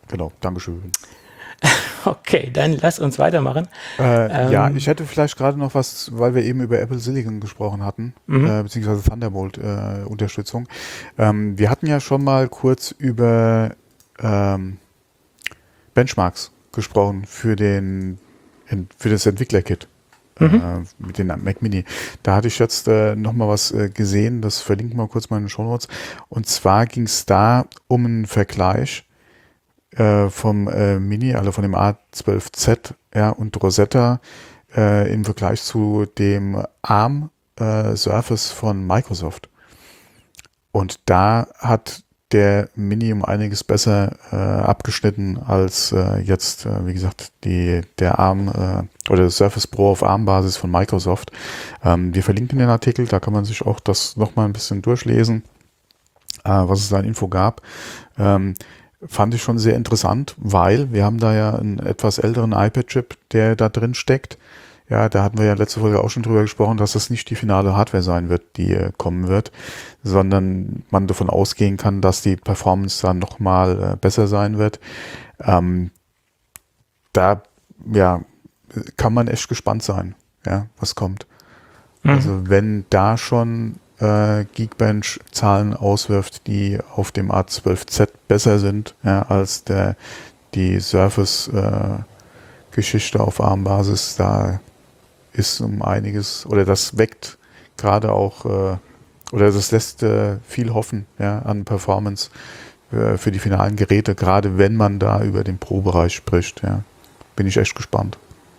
Genau, Dankeschön. Okay, dann lass uns weitermachen. Äh, ähm, ja, ich hätte vielleicht gerade noch was, weil wir eben über Apple Silicon gesprochen hatten, mhm. äh, beziehungsweise Thunderbolt-Unterstützung. Äh, ähm, wir hatten ja schon mal kurz über ähm, Benchmarks gesprochen für den für das Entwickler-Kit mhm. äh, mit dem Mac Mini. Da hatte ich jetzt äh, noch mal was äh, gesehen, das verlinken wir kurz mal in den Shownotes. Und zwar ging es da um einen Vergleich äh, vom äh, Mini, also von dem A zwölf Z ja, und Rosetta äh, im Vergleich zu dem ARM äh, Surface von Microsoft. Und da hat der Mini um einiges besser äh, abgeschnitten als äh, jetzt, äh, wie gesagt, die, der ARM äh, oder das Surface Pro auf ARM-Basis von Microsoft. Ähm, wir verlinken den Artikel, da kann man sich auch das nochmal ein bisschen durchlesen, äh, was es da an Info gab. Ähm, fand ich schon sehr interessant, weil wir haben da ja einen etwas älteren iPad-Chip, der da drin steckt. Ja, da hatten wir ja letzte Folge auch schon drüber gesprochen, dass das nicht die finale Hardware sein wird, die äh, kommen wird, sondern man davon ausgehen kann, dass die Performance dann nochmal äh, besser sein wird. Ähm, da ja, kann man echt gespannt sein, ja, was kommt. Mhm. Also wenn da schon äh, Geekbench Zahlen auswirft, die auf dem A zwölf Z besser sind, ja, als der die Surface äh, Geschichte auf ARM-Basis, da ist um einiges, oder das weckt gerade auch, äh, oder das lässt äh, viel hoffen, ja, an Performance äh, für die finalen Geräte, gerade wenn man da über den Pro-Bereich spricht. Ja. Bin ich echt gespannt.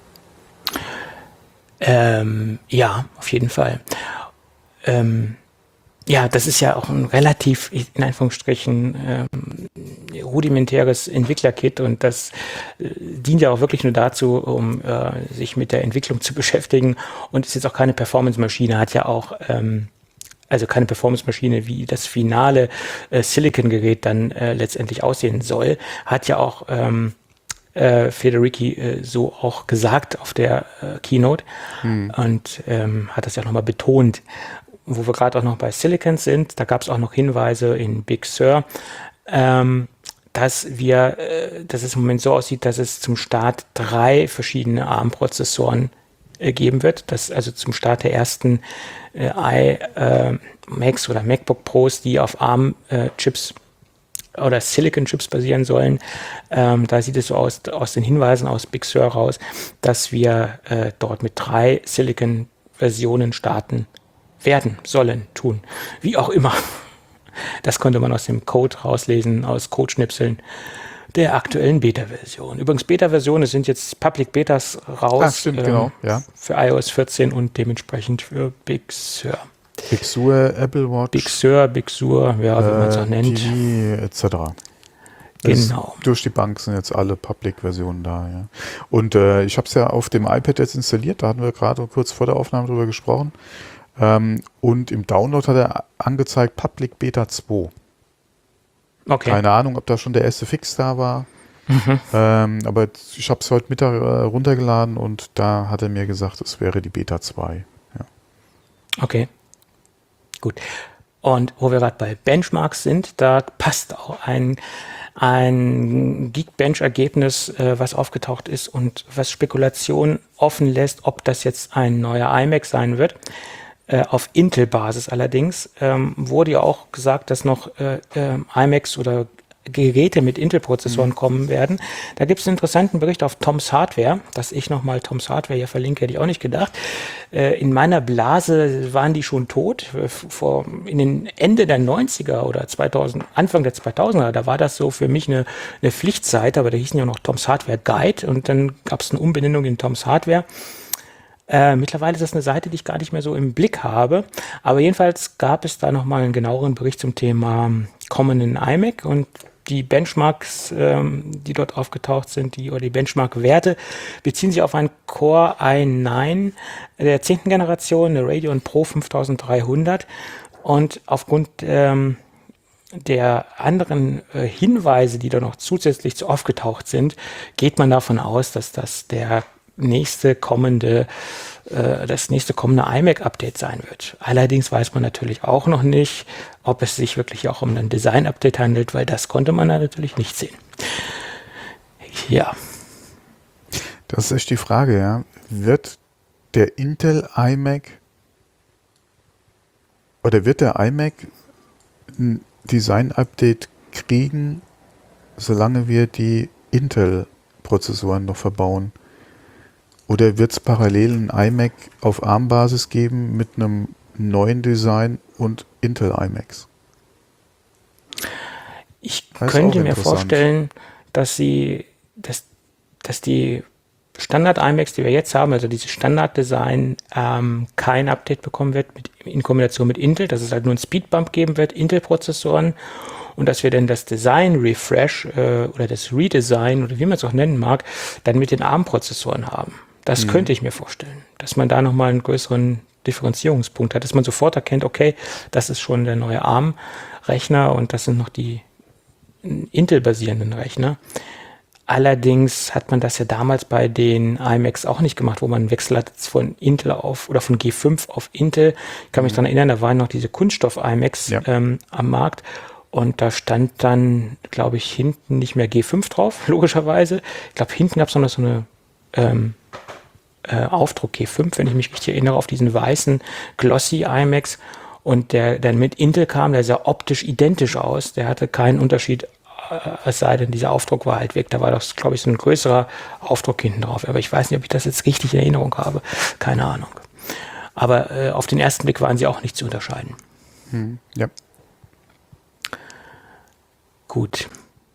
Ähm, ja, auf jeden Fall. Ähm, ja, das ist ja auch ein relativ, in Anführungsstrichen, ähm, rudimentäres Entwicklerkit und das äh, dient ja auch wirklich nur dazu, um äh, sich mit der Entwicklung zu beschäftigen und ist jetzt auch keine Performance-Maschine, hat ja auch, ähm, also keine Performance-Maschine, wie das finale äh, Silicon-Gerät dann äh, letztendlich aussehen soll, hat ja auch ähm, äh, Federici äh, so auch gesagt auf der äh, Keynote hm. und ähm, hat das ja nochmal betont. Wo wir gerade auch noch bei Silicon sind, da gab es auch noch Hinweise in Big Sur, ähm, dass wir, äh, dass es im Moment so aussieht, dass es zum Start drei verschiedene ARM-Prozessoren äh, geben wird, dass also zum Start der ersten äh, iMacs äh, oder MacBook Pros, die auf ARM-Chips äh, oder Silicon-Chips basieren sollen, ähm, da sieht es so aus, aus den Hinweisen aus Big Sur raus, dass wir äh, dort mit drei Silicon-Versionen starten werden, sollen, tun, wie auch immer. Das konnte man aus dem Code rauslesen, aus Codeschnipseln der aktuellen Beta-Version. Übrigens, Beta-Versionen sind jetzt Public Betas raus. Ach, stimmt, ähm, genau, ja. Für i O S vierzehn und dementsprechend für Big Sur. Big Sur, Apple Watch. Big Sur, Big Sur, ja, wie man es auch nennt. T V et cetera. Genau. Durch die Bank sind jetzt alle Public-Versionen da, ja. Und äh, ich habe es ja auf dem iPad jetzt installiert, da hatten wir gerade kurz vor der Aufnahme drüber gesprochen. Ähm, und im Download hat er angezeigt Public Beta zwei. Okay. Keine Ahnung, ob da schon der erste Fix da war. Mhm. Ähm, aber ich habe es heute Mittag äh, runtergeladen und da hat er mir gesagt, es wäre die Beta zwei. Ja. Okay. Gut. Und wo wir gerade bei Benchmarks sind, da passt auch ein, ein Geekbench-Ergebnis, äh, was aufgetaucht ist und was Spekulation offen lässt, ob das jetzt ein neuer iMac sein wird. Äh, auf Intel-Basis allerdings ähm, wurde ja auch gesagt, dass noch äh, äh, iMacs oder Geräte mit Intel-Prozessoren mhm. kommen werden. Da gibt es einen interessanten Bericht auf Tom's Hardware, dass ich nochmal Tom's Hardware hier verlinke, hätte ich auch nicht gedacht. Äh, in meiner Blase waren die schon tot. Vor, in den Ende der neunziger oder zweitausend, Anfang der zweitausender, da war das so für mich eine, eine Pflichtseite, aber da hießen ja noch Tom's Hardware Guide und dann gab es eine Umbenennung in Tom's Hardware. Äh, mittlerweile ist das eine Seite, die ich gar nicht mehr so im Blick habe. Aber jedenfalls gab es da nochmal einen genaueren Bericht zum Thema kommenden iMac und die Benchmarks, ähm, die dort aufgetaucht sind, die oder die Benchmark-Werte, beziehen sich auf einen Core i neun der zehnten Generation, eine Radeon Pro fünftausenddreihundert. Und aufgrund ähm, der anderen äh, Hinweise, die da noch zusätzlich zu aufgetaucht sind, geht man davon aus, dass das der nächste kommende, äh, das nächste kommende iMac-Update sein wird. Allerdings weiß man natürlich auch noch nicht, ob es sich wirklich auch um ein Design-Update handelt, weil das konnte man da natürlich nicht sehen. Ja. Das ist echt die Frage, ja. Wird der Intel iMac oder wird der iMac ein Design-Update kriegen, solange wir die Intel-Prozessoren noch verbauen? Oder wird es parallel ein iMac auf ARM-Basis geben mit einem neuen Design und Intel iMacs? Ich Das ist könnte auch mir interessant. vorstellen, dass sie, dass, dass die Standard-iMacs, die wir jetzt haben, also dieses Standard-Design, ähm, kein Update bekommen wird mit, in Kombination mit Intel, dass es halt nur einen Speedbump geben wird, Intel-Prozessoren, und dass wir dann das Design-Refresh äh, oder das Redesign oder wie man es auch nennen mag, dann mit den ARM-Prozessoren haben. Das Mhm. könnte ich mir vorstellen, dass man da nochmal einen größeren Differenzierungspunkt hat, dass man sofort erkennt, okay, das ist schon der neue ARM-Rechner und das sind noch die Intel-basierenden Rechner. Allerdings hat man das ja damals bei den iMacs auch nicht gemacht, wo man einen Wechsel hat von Intel auf oder von G fünf auf Intel. Ich kann mich daran erinnern, da waren noch diese Kunststoff-iMacs Ja. ähm, am Markt und da stand dann, glaube ich, hinten nicht mehr G fünf drauf, logischerweise. Ich glaube, hinten gab es noch so eine ähm, äh, Aufdruck G fünf, wenn ich mich richtig erinnere, auf diesen weißen Glossy iMacs. Und der der mit Intel kam, der sah optisch identisch aus. Der hatte keinen Unterschied, äh, es sei denn, dieser Aufdruck war halt weg. Da war doch, glaube ich, so ein größerer Aufdruck hinten drauf. Aber ich weiß nicht, ob ich das jetzt richtig in Erinnerung habe. Keine Ahnung. Aber äh, auf den ersten Blick waren sie auch nicht zu unterscheiden. Hm. Ja. Gut.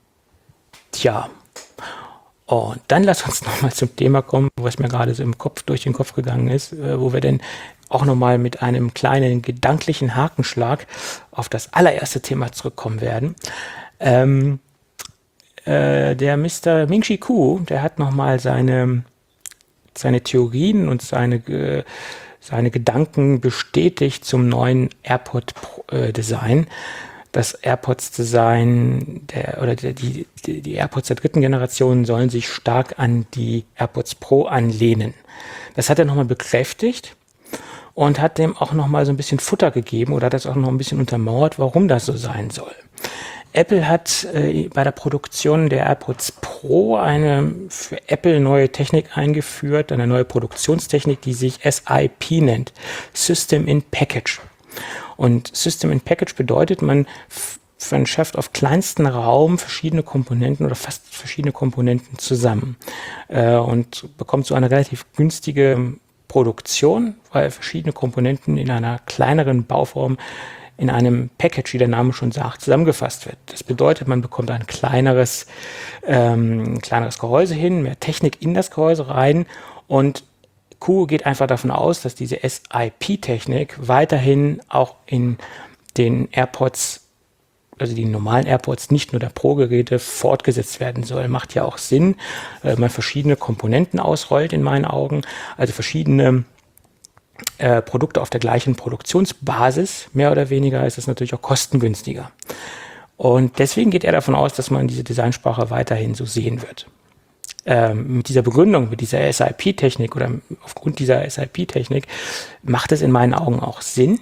Tja. Und dann lass uns nochmal zum Thema kommen, was mir gerade so im Kopf, durch den Kopf gegangen ist, äh, wo wir denn auch nochmal mit einem kleinen gedanklichen Hakenschlag auf das allererste Thema zurückkommen werden. Ähm, äh, der Mister Ming-Chi Kuo, der hat nochmal seine, seine Theorien und seine, äh, seine Gedanken bestätigt zum neuen AirPod-Design. Das AirPods-Design der, oder die, die, die AirPods der dritten Generation sollen sich stark an die AirPods Pro anlehnen. Das hat er nochmal bekräftigt und hat dem auch nochmal so ein bisschen Futter gegeben oder hat das auch noch ein bisschen untermauert, warum das so sein soll. Apple hat äh, bei der Produktion der AirPods Pro eine für Apple neue Technik eingeführt, eine neue Produktionstechnik, die sich S I P nennt, System in Package. Und System in Package bedeutet, man verschafft auf kleinsten Raum verschiedene Komponenten oder fast verschiedene Komponenten zusammen äh, und bekommt so eine relativ günstige Produktion, weil verschiedene Komponenten in einer kleineren Bauform in einem Package, wie der Name schon sagt, zusammengefasst wird. Das bedeutet, man bekommt ein kleineres, ähm, kleineres Gehäuse hin, mehr Technik in das Gehäuse rein und Kuo geht einfach davon aus, dass diese S I P-Technik weiterhin auch in den AirPods, also die normalen AirPods, nicht nur der Pro-Geräte, fortgesetzt werden soll. Macht ja auch Sinn, weil man verschiedene Komponenten ausrollt in meinen Augen, also verschiedene äh, Produkte auf der gleichen Produktionsbasis, mehr oder weniger, ist es natürlich auch kostengünstiger. Und deswegen geht er davon aus, dass man diese Designsprache weiterhin so sehen wird. Ähm, mit dieser Begründung, mit dieser S I P-Technik oder aufgrund dieser S I P-Technik macht es in meinen Augen auch Sinn.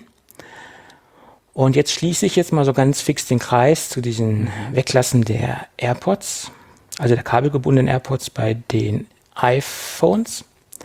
Und jetzt schließe ich jetzt mal so ganz fix den Kreis zu diesen Weglassen der AirPods, also der kabelgebundenen AirPods bei den iPhones.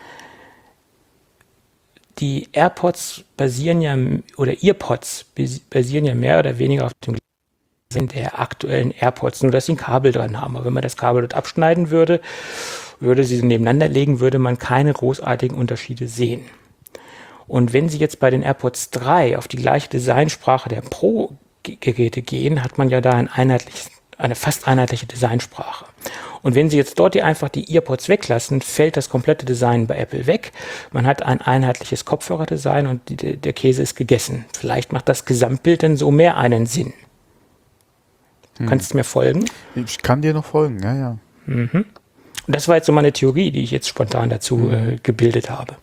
Die AirPods basieren ja, oder EarPods basieren ja mehr oder weniger auf dem der aktuellen AirPods, nur dass sie ein Kabel dran haben. Aber wenn man das Kabel dort abschneiden würde, würde sie nebeneinander legen, würde man keine großartigen Unterschiede sehen. Und wenn Sie jetzt bei den AirPods drei auf die gleiche Designsprache der Pro-Geräte gehen, hat man ja da ein einheitliches, eine fast einheitliche Designsprache. Und wenn Sie jetzt dort die einfach die EarPods weglassen, fällt das komplette Design bei Apple weg. Man hat ein einheitliches Kopfhörerdesign und die, der Käse ist gegessen. Vielleicht macht das Gesamtbild dann so mehr einen Sinn. Hm. Kannst du mir folgen? Ich kann dir noch folgen, ja, ja. Mhm. Und das war jetzt so meine Theorie, die ich jetzt spontan dazu mhm. äh, gebildet habe.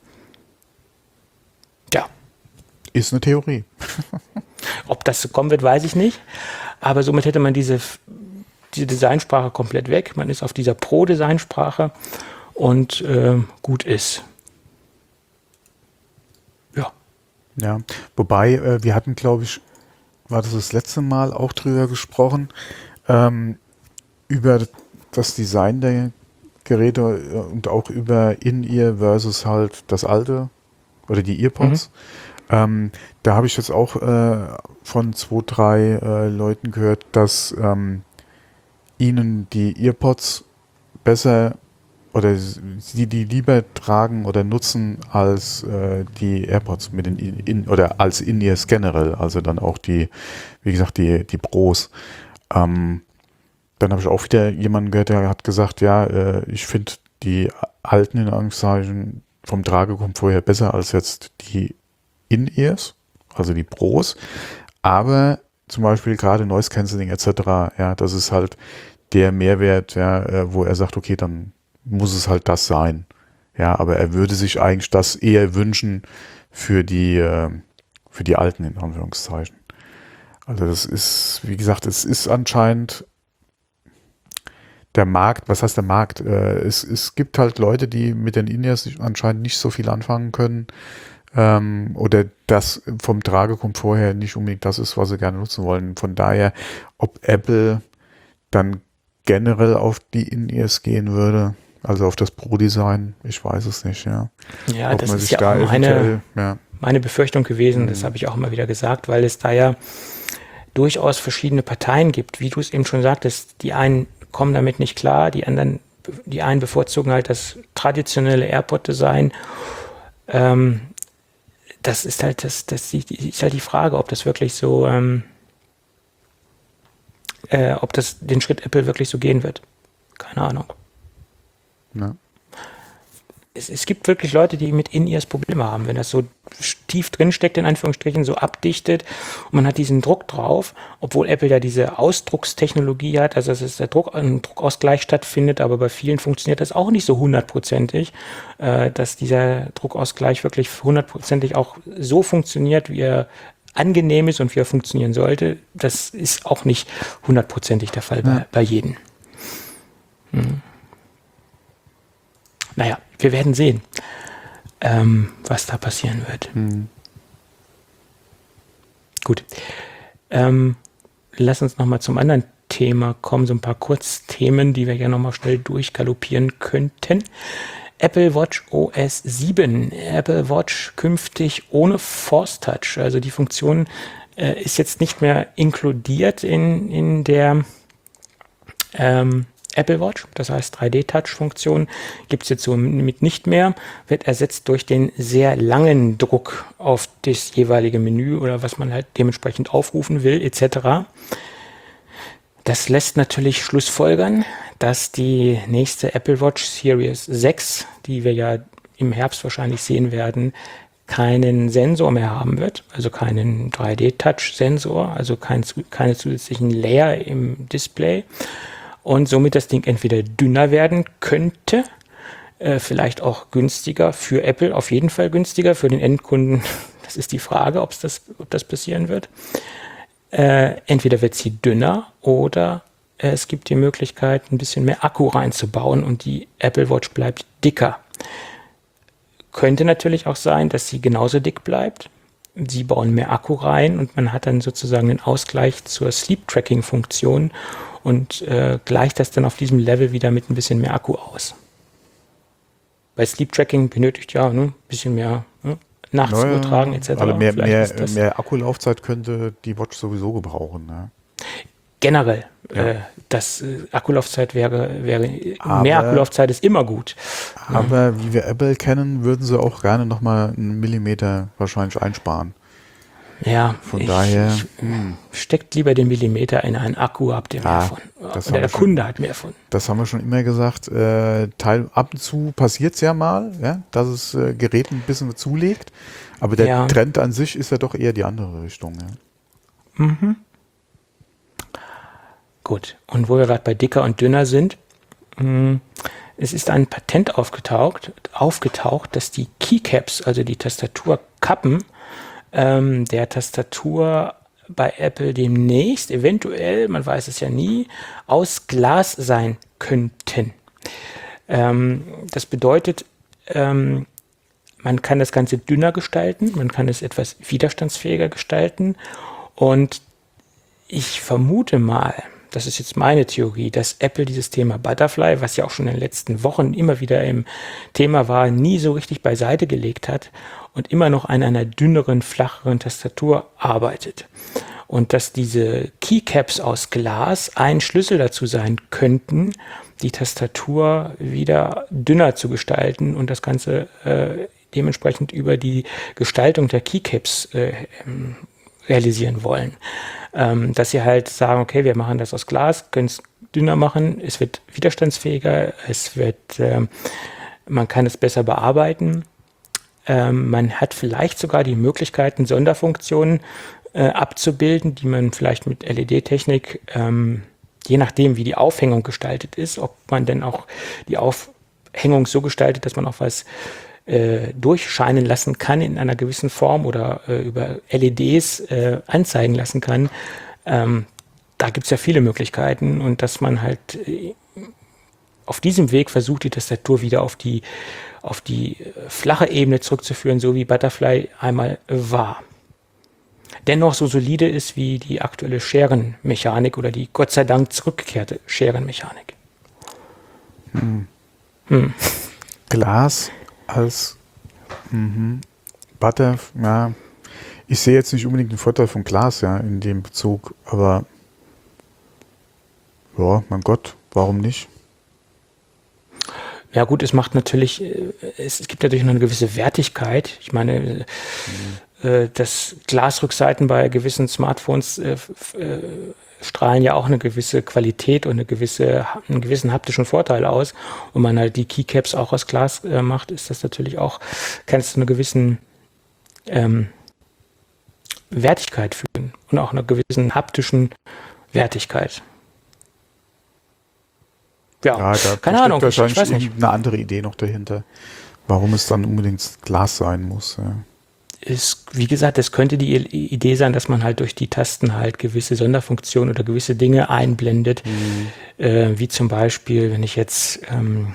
Ja. Ist eine Theorie. Ob das so kommen wird, weiß ich nicht. Aber somit hätte man diese, diese Designsprache komplett weg. Man ist auf dieser Pro-Designsprache und äh, gut ist. Ja. Ja, wobei, äh, wir hatten, glaube ich, war das das letzte Mal auch drüber gesprochen, ähm, über das Design der Geräte und auch über In-Ear versus halt das alte oder die Earpods. Mhm. Ähm, da habe ich jetzt auch äh, von zwei, drei äh, Leuten gehört, dass ähm, ihnen die Earpods besser oder sie die lieber tragen oder nutzen als äh, die AirPods mit den in, oder als In-Ears generell, also dann auch die, wie gesagt, die, die Pros. Ähm, dann habe ich auch wieder jemanden gehört, der hat gesagt, ja, äh, ich finde die alten in Anführungszeichen vom Tragekomfort her besser als jetzt die In-Ears, also die Pros, aber zum Beispiel gerade Noise Cancelling et cetera, ja, das ist halt der Mehrwert, ja, äh, wo er sagt, okay, dann muss es halt das sein. Ja, aber er würde sich eigentlich das eher wünschen für die, äh, für die alten, in Anführungszeichen. Also das ist, wie gesagt, es ist anscheinend der Markt, was heißt der Markt? Äh, es, es gibt halt Leute, die mit den In-Ears anscheinend nicht so viel anfangen können, ähm, oder das vom Tragekomfort her nicht unbedingt das ist, was sie gerne nutzen wollen. Von daher, ob Apple dann generell auf die In-Ears gehen würde, also auf das Pro-Design, ich weiß es nicht, ja. Ja, Ob das man ist sich ja da auch meine, eventuell, ja. meine Befürchtung gewesen, Mhm. das habe ich auch immer wieder gesagt, weil es da ja durchaus verschiedene Parteien gibt, wie du es eben schon sagtest, die einen kommen damit nicht klar, die anderen, die einen bevorzugen halt das traditionelle AirPod-Design. Ähm, das ist halt das, das ist halt die Frage, ob das wirklich so, ähm, äh, ob das den Schritt Apple wirklich so gehen wird. Keine Ahnung. Ja. Es, es gibt wirklich Leute, die mit In-Ears Probleme haben, wenn das so tief drin steckt, in Anführungsstrichen, so abdichtet und man hat diesen Druck drauf, obwohl Apple ja diese Ausdruckstechnologie hat, also dass es der Druck, ein Druckausgleich stattfindet, aber bei vielen funktioniert das auch nicht so hundertprozentig, äh, dass dieser Druckausgleich wirklich hundertprozentig auch so funktioniert, wie er angenehm ist und wie er funktionieren sollte. Das ist auch nicht hundertprozentig der Fall Ja. bei, bei jedem. Hm. Naja, wir werden sehen, ähm, was da passieren wird. Mhm. Gut. Ähm, lass uns nochmal zum anderen Thema kommen, so ein paar Kurzthemen, die wir ja nochmal schnell durchgaloppieren könnten. Apple Watch O S sieben. Apple Watch künftig ohne Force Touch. Also die Funktion äh, ist jetzt nicht mehr inkludiert in, in der ähm, Apple Watch, das heißt drei D-Touch-Funktion gibt es jetzt somit nicht mehr, wird ersetzt durch den sehr langen Druck auf das jeweilige Menü oder was man halt dementsprechend aufrufen will, et cetera. Das lässt natürlich schlussfolgern, dass die nächste Apple Watch Series sechs, die wir ja im Herbst wahrscheinlich sehen werden, keinen Sensor mehr haben wird, also keinen drei D-Touch-Sensor, also kein, keine zusätzlichen Layer im Display. Und somit das Ding entweder dünner werden könnte, äh, vielleicht auch günstiger, für Apple auf jeden Fall günstiger, für den Endkunden, das ist die Frage, ob's das, ob das passieren wird. Äh, entweder wird sie dünner oder äh, es gibt die Möglichkeit, ein bisschen mehr Akku reinzubauen und die Apple Watch bleibt dicker. Könnte natürlich auch sein, dass sie genauso dick bleibt. Sie bauen mehr Akku rein und man hat dann sozusagen einen Ausgleich zur Sleep-Tracking-Funktion und äh, gleicht das dann auf diesem Level wieder mit ein bisschen mehr Akku aus. Bei Sleep-Tracking benötigt ja ne, ein bisschen mehr ne, nachts Naja, übertragen et cetera. Also mehr, mehr, das mehr Akkulaufzeit könnte die Watch sowieso gebrauchen. Ne? Generell, Ja. äh, das äh, Akkulaufzeit wäre, wäre Aber- mehr Akkulaufzeit ist immer gut. Aber wie wir Apple kennen, würden sie auch gerne nochmal einen Millimeter wahrscheinlich einsparen. Ja, Von ich, daher, ich, hm, steckt lieber den Millimeter in einen Akku, habt ihr mehr Ja, von. das Oder haben wir der schon. Kunde hat mehr von. das haben wir schon immer gesagt. Äh, Teil, ab und zu passiert es ja mal, ja, dass es äh, Gerät ein bisschen zulegt. Aber der Ja. Trend an sich ist ja doch eher die andere Richtung. Ja. Mhm. Gut, und wo wir gerade bei dicker und dünner sind, mh, es ist ein Patent aufgetaucht, aufgetaucht, dass die Keycaps, also die Tastaturkappen, ähm, der Tastatur bei Apple demnächst, eventuell, man weiß es ja nie, aus Glas sein könnten. Ähm, das bedeutet, ähm, man kann das Ganze dünner gestalten, man kann es etwas widerstandsfähiger gestalten und ich vermute mal, das ist jetzt meine Theorie, dass Apple dieses Thema Butterfly, was ja auch schon in den letzten Wochen immer wieder im Thema war, nie so richtig beiseite gelegt hat und immer noch an einer dünneren, flacheren Tastatur arbeitet. Und dass diese Keycaps aus Glas ein Schlüssel dazu sein könnten, die Tastatur wieder dünner zu gestalten und das Ganze äh, dementsprechend über die Gestaltung der Keycaps äh, realisieren wollen. Ähm, dass sie halt sagen, okay, wir machen das aus Glas, können es dünner machen, es wird widerstandsfähiger, es wird, äh, man kann es besser bearbeiten. Ähm, man hat vielleicht sogar die Möglichkeiten, Sonderfunktionen äh, abzubilden, die man vielleicht mit L E D-Technik, ähm, je nachdem, wie die Aufhängung gestaltet ist, ob man denn auch die Aufhängung so gestaltet, dass man auch was äh, durchscheinen lassen kann in einer gewissen Form oder äh, über L E Ds äh, anzeigen lassen kann. Ähm, da gibt es ja viele Möglichkeiten und dass man halt äh, auf diesem Weg versucht, die Tastatur wieder auf die, auf die äh, flache Ebene zurückzuführen, so wie Butterfly einmal war. Dennoch so solide ist wie die aktuelle Scherenmechanik oder die Gott sei Dank zurückgekehrte Scherenmechanik. Hm. Hm. Glas als mhm. Butter, ja. Ich sehe jetzt nicht unbedingt den Vorteil von Glas, ja, in dem Bezug, aber ja, mein Gott, warum nicht? Ja gut, es macht natürlich, es, es gibt natürlich noch eine gewisse Wertigkeit. Ich meine, mhm. Das Glasrückseiten bei gewissen Smartphones äh, äh, strahlen ja auch eine gewisse Qualität und eine gewisse, einen gewissen haptischen Vorteil aus. Und man halt die Keycaps auch aus Glas äh, macht, ist das natürlich auch, kann es zu einer gewissen ähm, Wertigkeit führen und auch einer gewissen haptischen Wertigkeit. Ja, ja da keine Ahnung, wahrscheinlich ich weiß nicht. Eine andere Idee noch dahinter, warum es dann unbedingt Glas sein muss. Ja. Ist, wie gesagt, es könnte die Idee sein, dass man halt durch die Tasten halt gewisse Sonderfunktionen oder gewisse Dinge einblendet, mhm. äh, wie zum Beispiel, wenn ich jetzt ähm,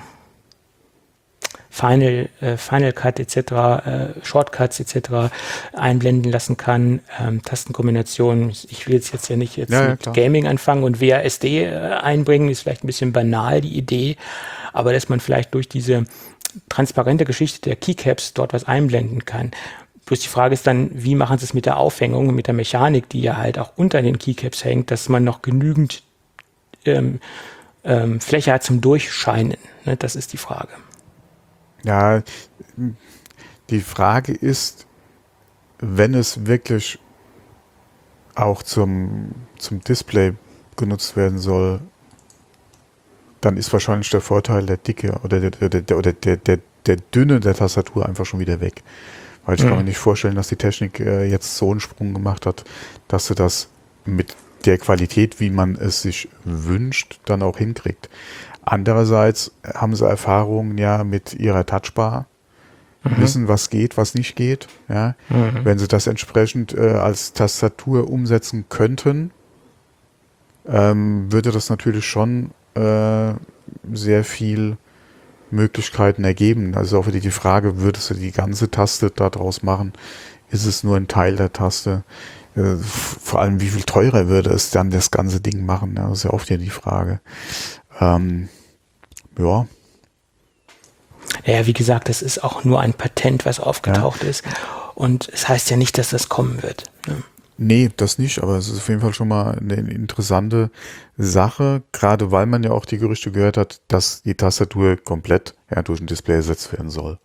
Final, äh, Final Cut et cetera, äh, Shortcuts et cetera einblenden lassen kann, ähm, Tastenkombinationen. Ich will jetzt, jetzt ja nicht jetzt ja, mit ja, Gaming anfangen und W A S D äh, einbringen, ist vielleicht ein bisschen banal, die Idee, aber dass man vielleicht durch diese transparente Geschichte der Keycaps dort was einblenden kann. Bloß die Frage ist dann, wie machen sie es mit der Aufhängung, mit der Mechanik, die ja halt auch unter den Keycaps hängt, dass man noch genügend ähm, ähm, Fläche hat zum Durchscheinen. Ne? Das ist die Frage. Ja, die Frage ist, wenn es wirklich auch zum, zum Display genutzt werden soll, dann ist wahrscheinlich der Vorteil der Dicke oder der, der, der, oder der, der, der Dünne der Tastatur einfach schon wieder weg. Weil ich mhm. kann mir nicht vorstellen, dass die Technik äh, jetzt so einen Sprung gemacht hat, dass sie das mit der Qualität, wie man es sich wünscht, dann auch hinkriegt. Andererseits haben sie Erfahrungen ja mit ihrer Touchbar, mhm. wissen, was geht, was nicht geht. Ja? Mhm. Wenn sie das entsprechend äh, als Tastatur umsetzen könnten, ähm, würde das natürlich schon äh, sehr viel Möglichkeiten ergeben. Also auch wieder die Frage, würdest du die ganze Taste daraus machen? Ist es nur ein Teil der Taste? Äh, vor allem, wie viel teurer würde es dann das ganze Ding machen? Ja, das ist ja oft ja die Frage. Ähm, ja. Ja, wie gesagt, das ist auch nur ein Patent, was aufgetaucht ja. ist. Und es heißt ja nicht, dass das kommen wird. Ne? Nee, das nicht, aber es ist auf jeden Fall schon mal eine interessante Sache, gerade weil man ja auch die Gerüchte gehört hat, dass die Tastatur komplett ja, durch ein Display ersetzt werden soll.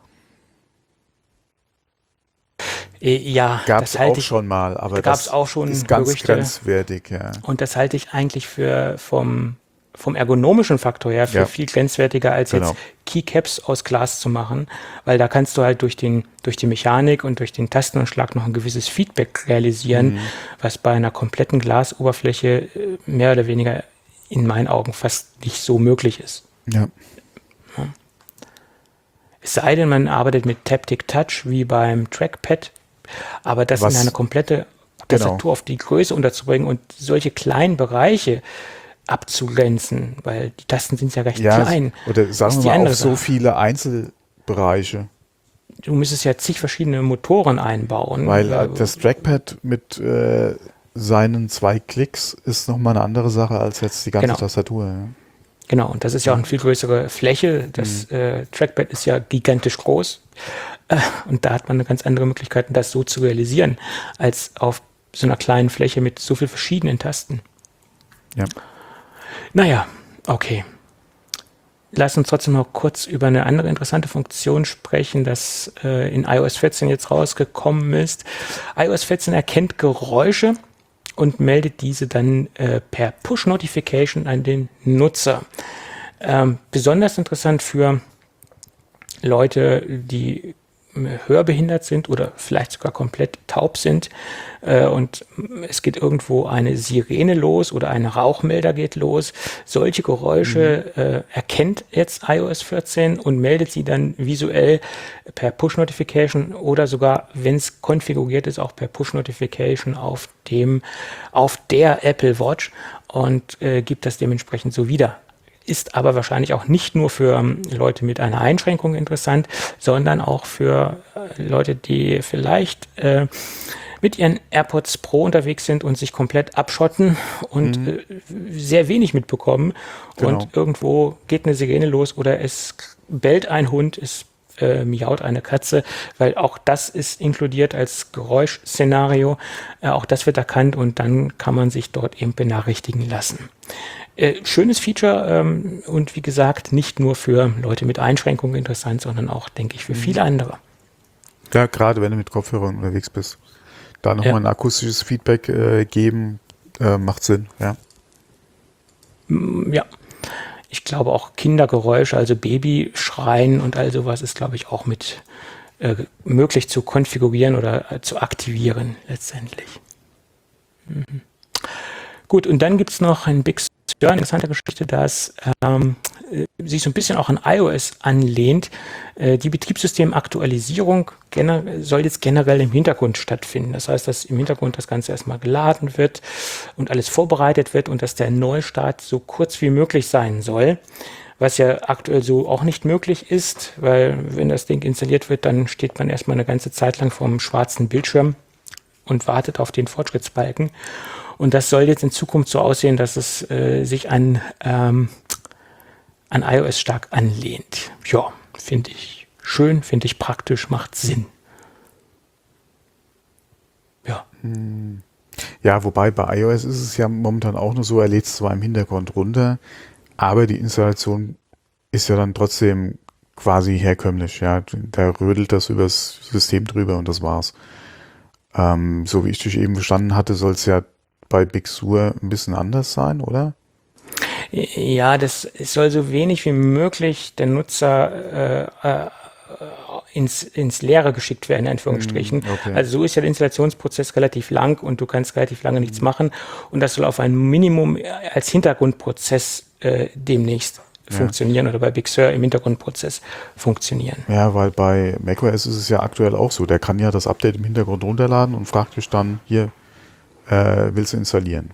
Ja, gab das es halte auch ich, schon mal, aber gab's das auch schon ist ganz Gerüchte. grenzwertig. Ja. Und das halte ich eigentlich für vom vom ergonomischen Faktor her für ja. viel grenzwertiger, als genau. jetzt Keycaps aus Glas zu machen, weil da kannst du halt durch den durch die Mechanik und durch den Tastenanschlag noch ein gewisses Feedback realisieren, mhm. was bei einer kompletten Glasoberfläche mehr oder weniger in meinen Augen fast nicht so möglich ist. Ja. Ja. Es sei denn, man arbeitet mit Taptic Touch wie beim Trackpad, aber das was, in eine komplette Tastatur genau. auf die Größe unterzubringen und solche kleinen Bereiche abzugrenzen, weil die Tasten sind ja recht ja, klein. Oder sagen wir mal auch so viele Einzelbereiche. Du müsstest ja zig verschiedene Motoren einbauen. Weil äh, das Trackpad mit äh, seinen zwei Klicks ist nochmal eine andere Sache als jetzt die ganze Genau. Tastatur. Ja. Genau, und das ist ja auch eine viel größere Fläche. Das mhm. äh, Trackpad ist ja gigantisch groß. Äh, und da hat man eine ganz andere Möglichkeit, das so zu realisieren, als auf so einer kleinen Fläche mit so vielen verschiedenen Tasten. Ja. Naja, okay. Lass uns trotzdem noch kurz über eine andere interessante Funktion sprechen, das äh, in i O S vierzehn jetzt rausgekommen ist. i O S vierzehn erkennt Geräusche und meldet diese dann äh, per Push-Notification an den Nutzer. Ähm, besonders interessant für Leute, die hörbehindert sind oder vielleicht sogar komplett taub sind äh, und es geht irgendwo eine Sirene los oder ein Rauchmelder geht los. Solche Geräusche mhm. äh, erkennt jetzt i O S vierzehn und meldet sie dann visuell per Push-Notification oder sogar, wenn es konfiguriert ist, auch per Push-Notification auf dem, auf der Apple Watch und äh, gibt das dementsprechend so wieder. Ist aber wahrscheinlich auch nicht nur für ähm, Leute mit einer Einschränkung interessant, sondern auch für äh, Leute, die vielleicht äh, mit ihren AirPods Pro unterwegs sind und sich komplett abschotten und mhm. äh, sehr wenig mitbekommen. Genau. Und irgendwo geht eine Sirene los oder es bellt ein Hund, es äh, miaut eine Katze, weil auch das ist inkludiert als Geräuschszenario. Äh, auch das wird erkannt und dann kann man sich dort eben benachrichtigen lassen. Äh, schönes Feature ähm, und wie gesagt, nicht nur für Leute mit Einschränkungen interessant, sondern auch, denke ich, für viele andere. Ja, gerade wenn du mit Kopfhörern unterwegs bist. Da nochmal ja. ein akustisches Feedback äh, geben, äh, macht Sinn, ja. Ja, ich glaube auch Kindergeräusche, also Babyschreien und all sowas ist, glaube ich, auch mit äh, möglich zu konfigurieren oder äh, zu aktivieren letztendlich. Mhm. Gut, und dann gibt es noch ein Big Sur, eine interessante Geschichte, dass ähm, sich so ein bisschen auch an iOS anlehnt. Äh, die Betriebssystemaktualisierung gener- soll jetzt generell im Hintergrund stattfinden. Das heißt, dass im Hintergrund das Ganze erstmal geladen wird und alles vorbereitet wird und dass der Neustart so kurz wie möglich sein soll. Was ja aktuell so auch nicht möglich ist, weil wenn das Ding installiert wird, dann steht man erstmal eine ganze Zeit lang vor einem schwarzen Bildschirm und wartet auf den Fortschrittsbalken. Und das soll jetzt in Zukunft so aussehen, dass es äh, sich an, ähm, an iOS stark anlehnt. Ja, finde ich schön, finde ich praktisch, macht Sinn. Ja. Ja, wobei bei iOS ist es ja momentan auch nur so, er lädt es zwar im Hintergrund runter, aber die Installation ist ja dann trotzdem quasi herkömmlich. Ja, da rödelt das übers System drüber und das war's. Ähm, so wie ich dich eben verstanden hatte, soll es ja bei Big Sur ein bisschen anders sein, oder? Ja, das es soll so wenig wie möglich der Nutzer äh, äh, ins, ins Leere geschickt werden, in Anführungsstrichen. Okay. Also so ist ja der Installationsprozess relativ lang und du kannst relativ lange nichts machen und das soll auf ein Minimum als Hintergrundprozess äh, demnächst ja. funktionieren oder bei Big Sur im Hintergrundprozess funktionieren. Ja, weil bei macOS ist es ja aktuell auch so, der kann ja das Update im Hintergrund runterladen und fragt dich dann, hier, äh, willst du installieren?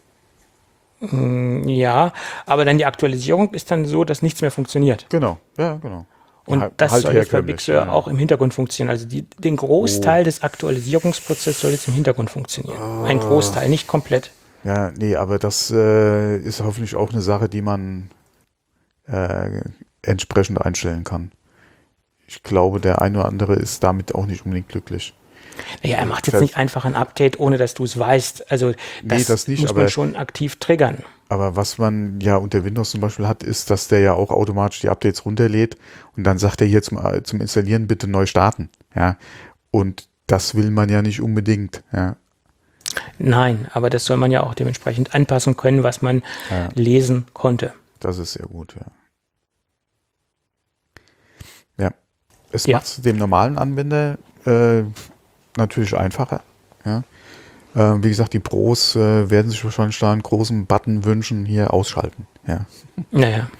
Ja, aber dann die Aktualisierung ist dann so, dass nichts mehr funktioniert. Genau, ja, genau. Und halt, das halt soll jetzt bei Big Sur ja. auch im Hintergrund funktionieren. Also die, den Großteil oh. des Aktualisierungsprozesses soll jetzt im Hintergrund funktionieren. Oh. Ein Großteil, nicht komplett. Ja, nee, aber das äh, ist hoffentlich auch eine Sache, die man äh, entsprechend einstellen kann. Ich glaube, der eine oder andere ist damit auch nicht unbedingt glücklich. Naja, er macht jetzt nicht einfach ein Update, ohne dass du es weißt. Also das, nee, das nicht, muss aber, man schon aktiv triggern. Aber was man ja unter Windows zum Beispiel hat, ist, dass der ja auch automatisch die Updates runterlädt und dann sagt er hier zum, zum Installieren bitte neu starten. Ja, und das will man ja nicht unbedingt. Ja. Nein, aber das soll man ja auch dementsprechend anpassen können, was man ja. lesen konnte. Das ist sehr gut, ja. Ja, es ja. macht es dem normalen Anwender äh, natürlich einfacher. Ja. Äh, wie gesagt, die Pros äh, werden sich wahrscheinlich da einen großen Button wünschen, hier ausschalten. Ja. Naja.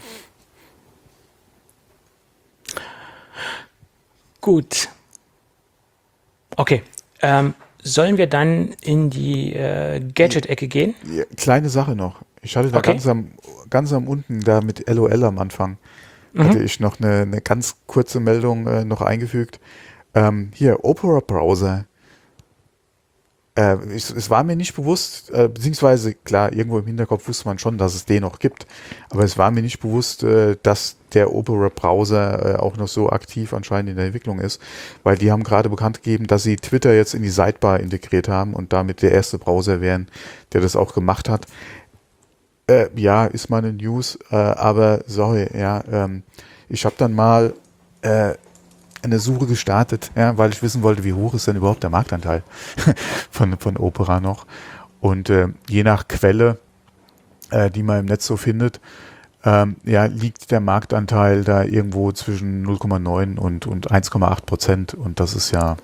Gut. Okay. Ähm, sollen wir dann in die äh, Gadget-Ecke gehen? Ja, kleine Sache noch. Ich hatte da okay. ganz am, ganz am unten, da mit L O L am Anfang, mhm. hatte ich noch eine, eine ganz kurze Meldung äh, noch eingefügt. Ähm, hier, Opera Browser äh, es, es war mir nicht bewusst, äh, beziehungsweise klar, irgendwo im Hinterkopf wusste man schon, dass es den noch gibt, aber es war mir nicht bewusst, äh, dass der Opera-Browser äh, auch noch so aktiv anscheinend in der Entwicklung ist, weil die haben gerade bekannt gegeben, dass sie Twitter jetzt in die Sidebar integriert haben und damit der erste Browser wären, der das auch gemacht hat. Äh, ja, ist mal eine News, äh, aber sorry, ja, ähm, ich habe dann mal äh, eine Suche gestartet, ja, weil ich wissen wollte, wie hoch ist denn überhaupt der Marktanteil von, von Opera noch. Und äh, je nach Quelle, äh, die man im Netz so findet, ähm, ja, liegt der Marktanteil da irgendwo zwischen null Komma neun und, und eins Komma acht Prozent. Und das ist ja,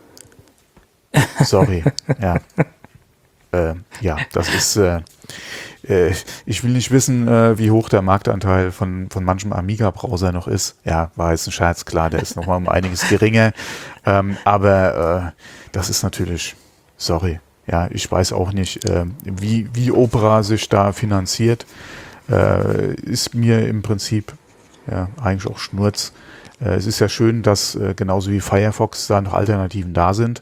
sorry, ja, äh, ja, das ist, äh, äh, ich will nicht wissen, äh, wie hoch der Marktanteil von, von manchem Amiga-Browser noch ist. Ja, war jetzt ein Scherz, klar, der ist nochmal um einiges geringer. Ähm, aber äh, das ist natürlich, sorry, ja, ich weiß auch nicht, äh, wie, wie Opera sich da finanziert. Äh, ist mir im Prinzip ja, eigentlich auch Schnurz. Äh, es ist ja schön, dass äh, genauso wie Firefox da noch Alternativen da sind.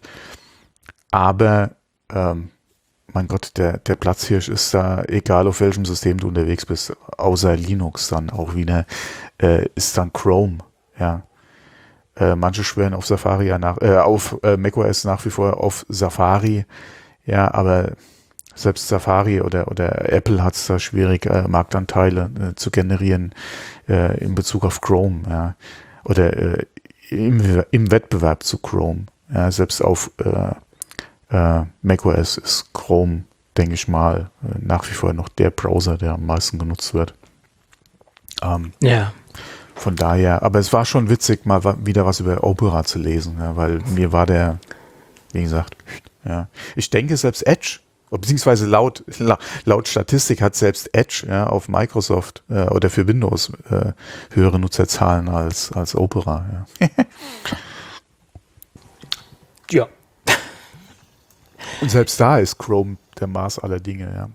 Aber ähm, mein Gott, der, der Platzhirsch ist da, egal auf welchem System du unterwegs bist, außer Linux dann auch wieder, äh, ist dann Chrome, ja. Äh, manche schwören auf Safari ja nach, äh, auf äh, macOS nach wie vor auf Safari, ja, aber selbst Safari oder, oder Apple hat es da schwierig, äh, Marktanteile äh, zu generieren äh, in Bezug auf Chrome, ja. Oder äh, im, im Wettbewerb zu Chrome, ja, selbst auf äh, Uh, macOS ist Chrome, denke ich mal, uh, nach wie vor noch der Browser, der am meisten genutzt wird. Um, ja. Von daher, aber es war schon witzig, mal wa- wieder was über Opera zu lesen, ja, weil mir war der, wie gesagt, ja. Ich denke selbst Edge, beziehungsweise laut, la- laut Statistik hat selbst Edge ja, auf Microsoft äh, oder für Windows äh, höhere Nutzerzahlen als, als Opera. Ja. Ja. Und selbst da ist Chrome der Maß aller Dinge, ja.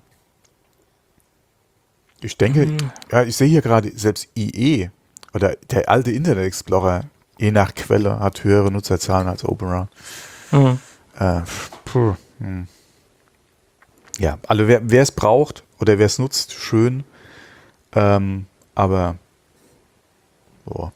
Ich denke, mhm. ja, ich sehe hier gerade, selbst I E oder der alte Internet Explorer, je nach Quelle, hat höhere Nutzerzahlen als Opera. Mhm. Äh, puh, hm. Ja, also wer wer es braucht oder wer es nutzt, schön. Ähm, aber boah.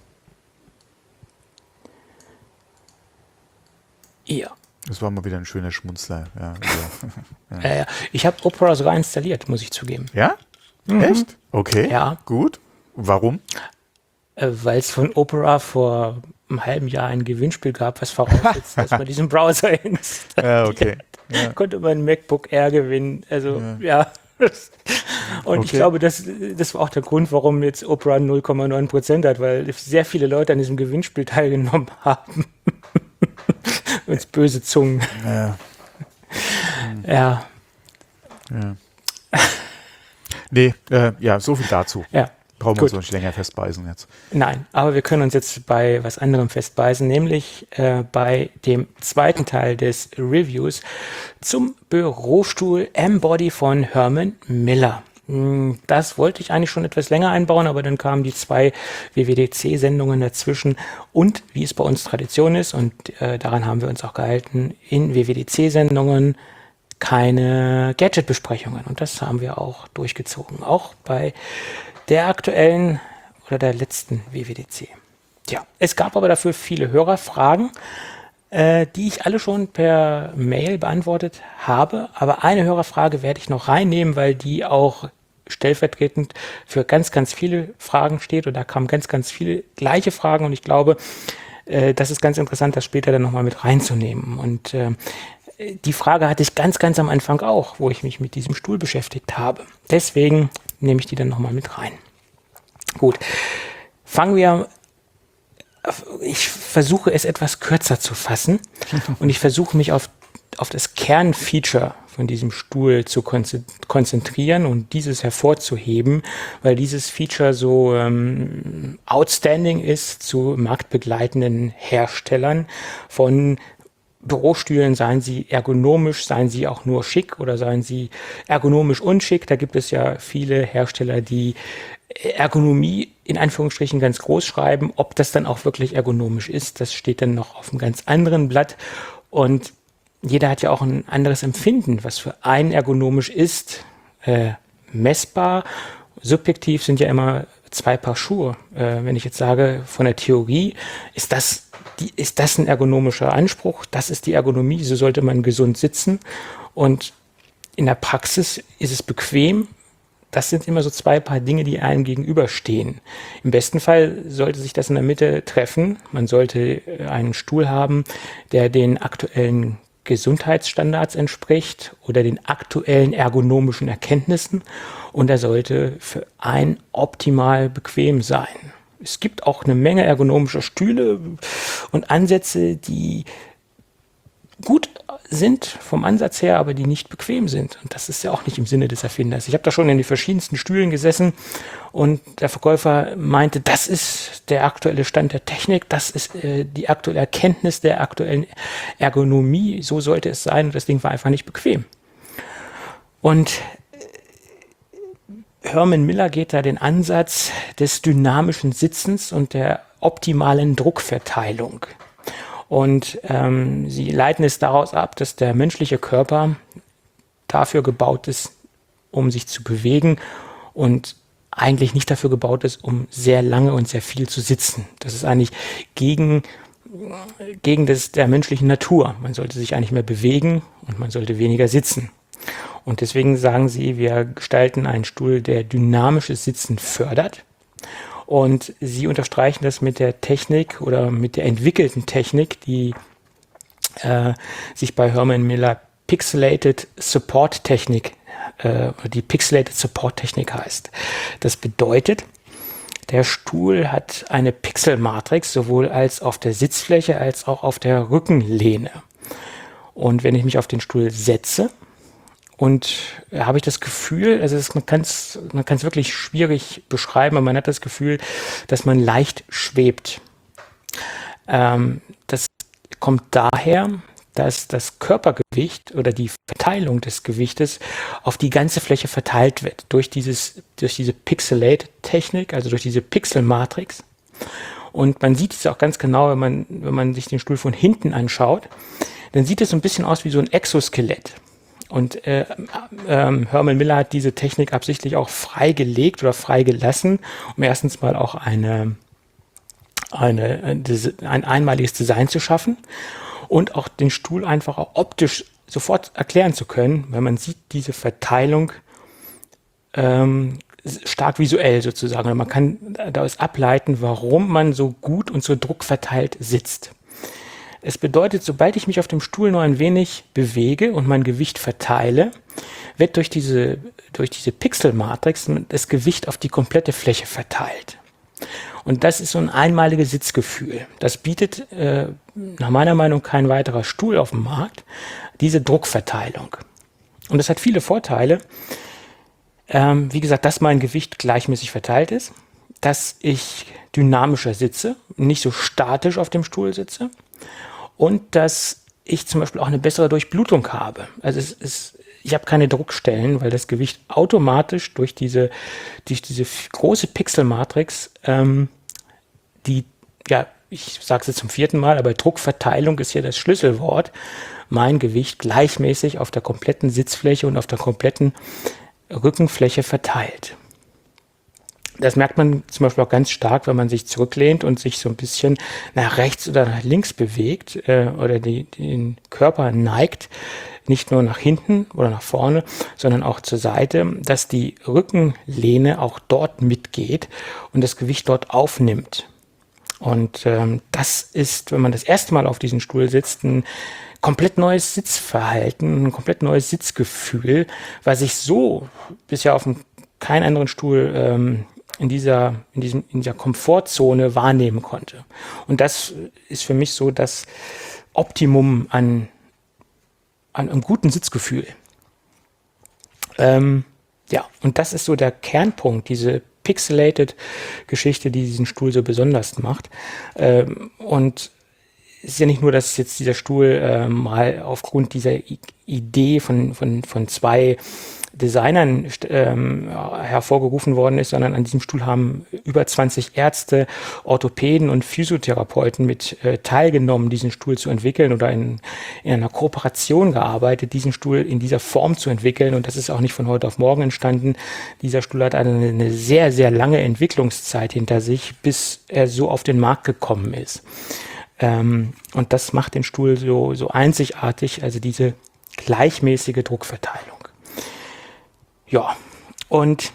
Ja. Das war mal wieder ein schöner Schmunzler. Ja, also, ja. Äh, ich habe Opera sogar installiert, muss ich zugeben. Ja? Mhm. Echt? Okay. Ja. Gut. Warum? Äh, Weil es von Opera vor einem halben Jahr ein Gewinnspiel gab, was voraussetzt, dass man diesen Browser installiert. Ja, okay. Ja. Konnte man ein MacBook Air gewinnen. Also, ja. ja. Und okay. Ich glaube, das, das war auch der Grund, warum jetzt Opera null Komma neun Prozent hat, weil sehr viele Leute an diesem Gewinnspiel teilgenommen haben. Uns böse Zungen. Ja. Ja. ja. Nee, äh, ja, so viel dazu. Ja. Brauchen wir uns nicht länger festbeißen jetzt. Nein, aber wir können uns jetzt bei was anderem festbeißen, nämlich äh, bei dem zweiten Teil des Reviews zum Bürostuhl M-Body von Herman Miller. Das wollte ich eigentlich schon etwas länger einbauen, aber dann kamen die zwei W W D C-Sendungen dazwischen und wie es bei uns Tradition ist, und äh, daran haben wir uns auch gehalten, in W W D C-Sendungen keine Gadget-Besprechungen, und das haben wir auch durchgezogen, auch bei der aktuellen oder der letzten W W D C. Tja, es gab aber dafür viele Hörerfragen, äh, die ich alle schon per Mail beantwortet habe, aber eine Hörerfrage werde ich noch reinnehmen, weil die auch stellvertretend für ganz, ganz viele Fragen steht, und da kamen ganz, ganz viele gleiche Fragen, und ich glaube, äh, das ist ganz interessant, das später dann nochmal mit reinzunehmen. Und äh, die Frage hatte ich ganz, ganz am Anfang auch, wo ich mich mit diesem Stuhl beschäftigt habe. Deswegen nehme ich die dann nochmal mit rein. Gut, fangen wir, ich versuche es etwas kürzer zu fassen und ich versuche mich auf, auf das Kernfeature von diesem Stuhl zu konzentrieren und dieses hervorzuheben, weil dieses Feature so ähm, outstanding ist zu marktbegleitenden Herstellern von Bürostühlen, seien sie ergonomisch, seien sie auch nur schick oder seien sie ergonomisch unschick. Da gibt es ja viele Hersteller, die Ergonomie in Anführungsstrichen ganz groß schreiben. Ob das dann auch wirklich ergonomisch ist, das steht dann noch auf einem ganz anderen Blatt. Und jeder hat ja auch ein anderes Empfinden, was für einen ergonomisch ist. Äh, messbar, subjektiv sind ja immer zwei Paar Schuhe. Äh, wenn ich jetzt sage, von der Theorie, ist das, die, ist das ein ergonomischer Anspruch? Das ist die Ergonomie, so sollte man gesund sitzen. Und in der Praxis ist es bequem. Das sind immer so zwei Paar Dinge, die einem gegenüberstehen. Im besten Fall sollte sich das in der Mitte treffen. Man sollte einen Stuhl haben, der den aktuellen Gesundheitsstandards entspricht oder den aktuellen ergonomischen Erkenntnissen, und er sollte für einen optimal bequem sein. Es gibt auch eine Menge ergonomischer Stühle und Ansätze, die gut sind vom Ansatz her, aber die nicht bequem sind. Und das ist ja auch nicht im Sinne des Erfinders. Ich habe da schon in den verschiedensten Stühlen gesessen und der Verkäufer meinte, das ist der aktuelle Stand der Technik, das ist äh, die aktuelle Erkenntnis der aktuellen Ergonomie, so sollte es sein, und das Ding war einfach nicht bequem. Und Herman Miller geht da den Ansatz des dynamischen Sitzens und der optimalen Druckverteilung. Und ähm, sie leiten es daraus ab, dass der menschliche Körper dafür gebaut ist, um sich zu bewegen, und eigentlich nicht dafür gebaut ist, um sehr lange und sehr viel zu sitzen. Das ist eigentlich gegen, gegen das der menschlichen Natur. Man sollte sich eigentlich mehr bewegen und man sollte weniger sitzen. Und deswegen sagen sie, wir gestalten einen Stuhl, der dynamisches Sitzen fördert. Und sie unterstreichen das mit der Technik oder mit der entwickelten Technik, die äh, sich bei Herman Miller Pixelated Support Technik, äh, die Pixelated Support Technik heißt. Das bedeutet, der Stuhl hat eine Pixelmatrix, sowohl als auf der Sitzfläche als auch auf der Rückenlehne. Und wenn ich mich auf den Stuhl setze, und da habe ich das Gefühl, also das, man kann es man kann's wirklich schwierig beschreiben, aber man hat das Gefühl, dass man leicht schwebt. Ähm, das kommt daher, dass das Körpergewicht oder die Verteilung des Gewichtes auf die ganze Fläche verteilt wird durch dieses durch diese Pixelate-Technik, also durch diese Pixelmatrix. Und man sieht es auch ganz genau, wenn man wenn man sich den Stuhl von hinten anschaut, dann sieht es so ein bisschen aus wie so ein Exoskelett. Und äh, äh, Herman Miller hat diese Technik absichtlich auch freigelegt oder freigelassen, um erstens mal auch eine, eine, ein einmaliges Design zu schaffen und auch den Stuhl einfach auch optisch sofort erklären zu können, weil man sieht diese Verteilung ähm, stark visuell sozusagen. Und man kann daraus ableiten, warum man so gut und so druckverteilt sitzt. Es bedeutet, sobald ich mich auf dem Stuhl nur ein wenig bewege und mein Gewicht verteile, wird durch diese, durch diese Pixelmatrix das Gewicht auf die komplette Fläche verteilt. Und das ist so ein einmaliges Sitzgefühl. Das bietet äh, nach meiner Meinung kein weiterer Stuhl auf dem Markt, diese Druckverteilung. Und das hat viele Vorteile. Ähm, wie gesagt, dass mein Gewicht gleichmäßig verteilt ist, dass ich dynamischer sitze, nicht so statisch auf dem Stuhl sitze, und dass ich zum Beispiel auch eine bessere Durchblutung habe. Also es ist, ich habe keine Druckstellen, weil das Gewicht automatisch durch diese, durch diese große Pixelmatrix, ähm, die, ja, ich sage es jetzt zum vierten Mal, aber Druckverteilung ist hier das Schlüsselwort, mein Gewicht gleichmäßig auf der kompletten Sitzfläche und auf der kompletten Rückenfläche verteilt. Das merkt man zum Beispiel auch ganz stark, wenn man sich zurücklehnt und sich so ein bisschen nach rechts oder nach links bewegt äh, oder die, den Körper neigt, nicht nur nach hinten oder nach vorne, sondern auch zur Seite, dass die Rückenlehne auch dort mitgeht und das Gewicht dort aufnimmt. Und ähm, das ist, wenn man das erste Mal auf diesem Stuhl sitzt, ein komplett neues Sitzverhalten, ein komplett neues Sitzgefühl, was ich so bisher auf einem, keinen anderen Stuhl ähm, in dieser, in diesem, in dieser Komfortzone wahrnehmen konnte. Und das ist für mich so das Optimum an, an einem guten Sitzgefühl. Ähm, ja, und das ist so der Kernpunkt, diese Pixelated Geschichte, die diesen Stuhl so besonders macht. Ähm, und ist ja nicht nur, dass jetzt dieser Stuhl äh, mal aufgrund dieser I- Idee von, von, von zwei Designern ähm, hervorgerufen worden ist, sondern an diesem Stuhl haben über zwanzig Ärzte, Orthopäden und Physiotherapeuten mit äh, teilgenommen, diesen Stuhl zu entwickeln oder in, in einer Kooperation gearbeitet, diesen Stuhl in dieser Form zu entwickeln. Und das ist auch nicht von heute auf morgen entstanden. Dieser Stuhl hat eine, eine sehr, sehr lange Entwicklungszeit hinter sich, bis er so auf den Markt gekommen ist. Ähm, und das macht den Stuhl so, so einzigartig, also diese gleichmäßige Druckverteilung. Ja, und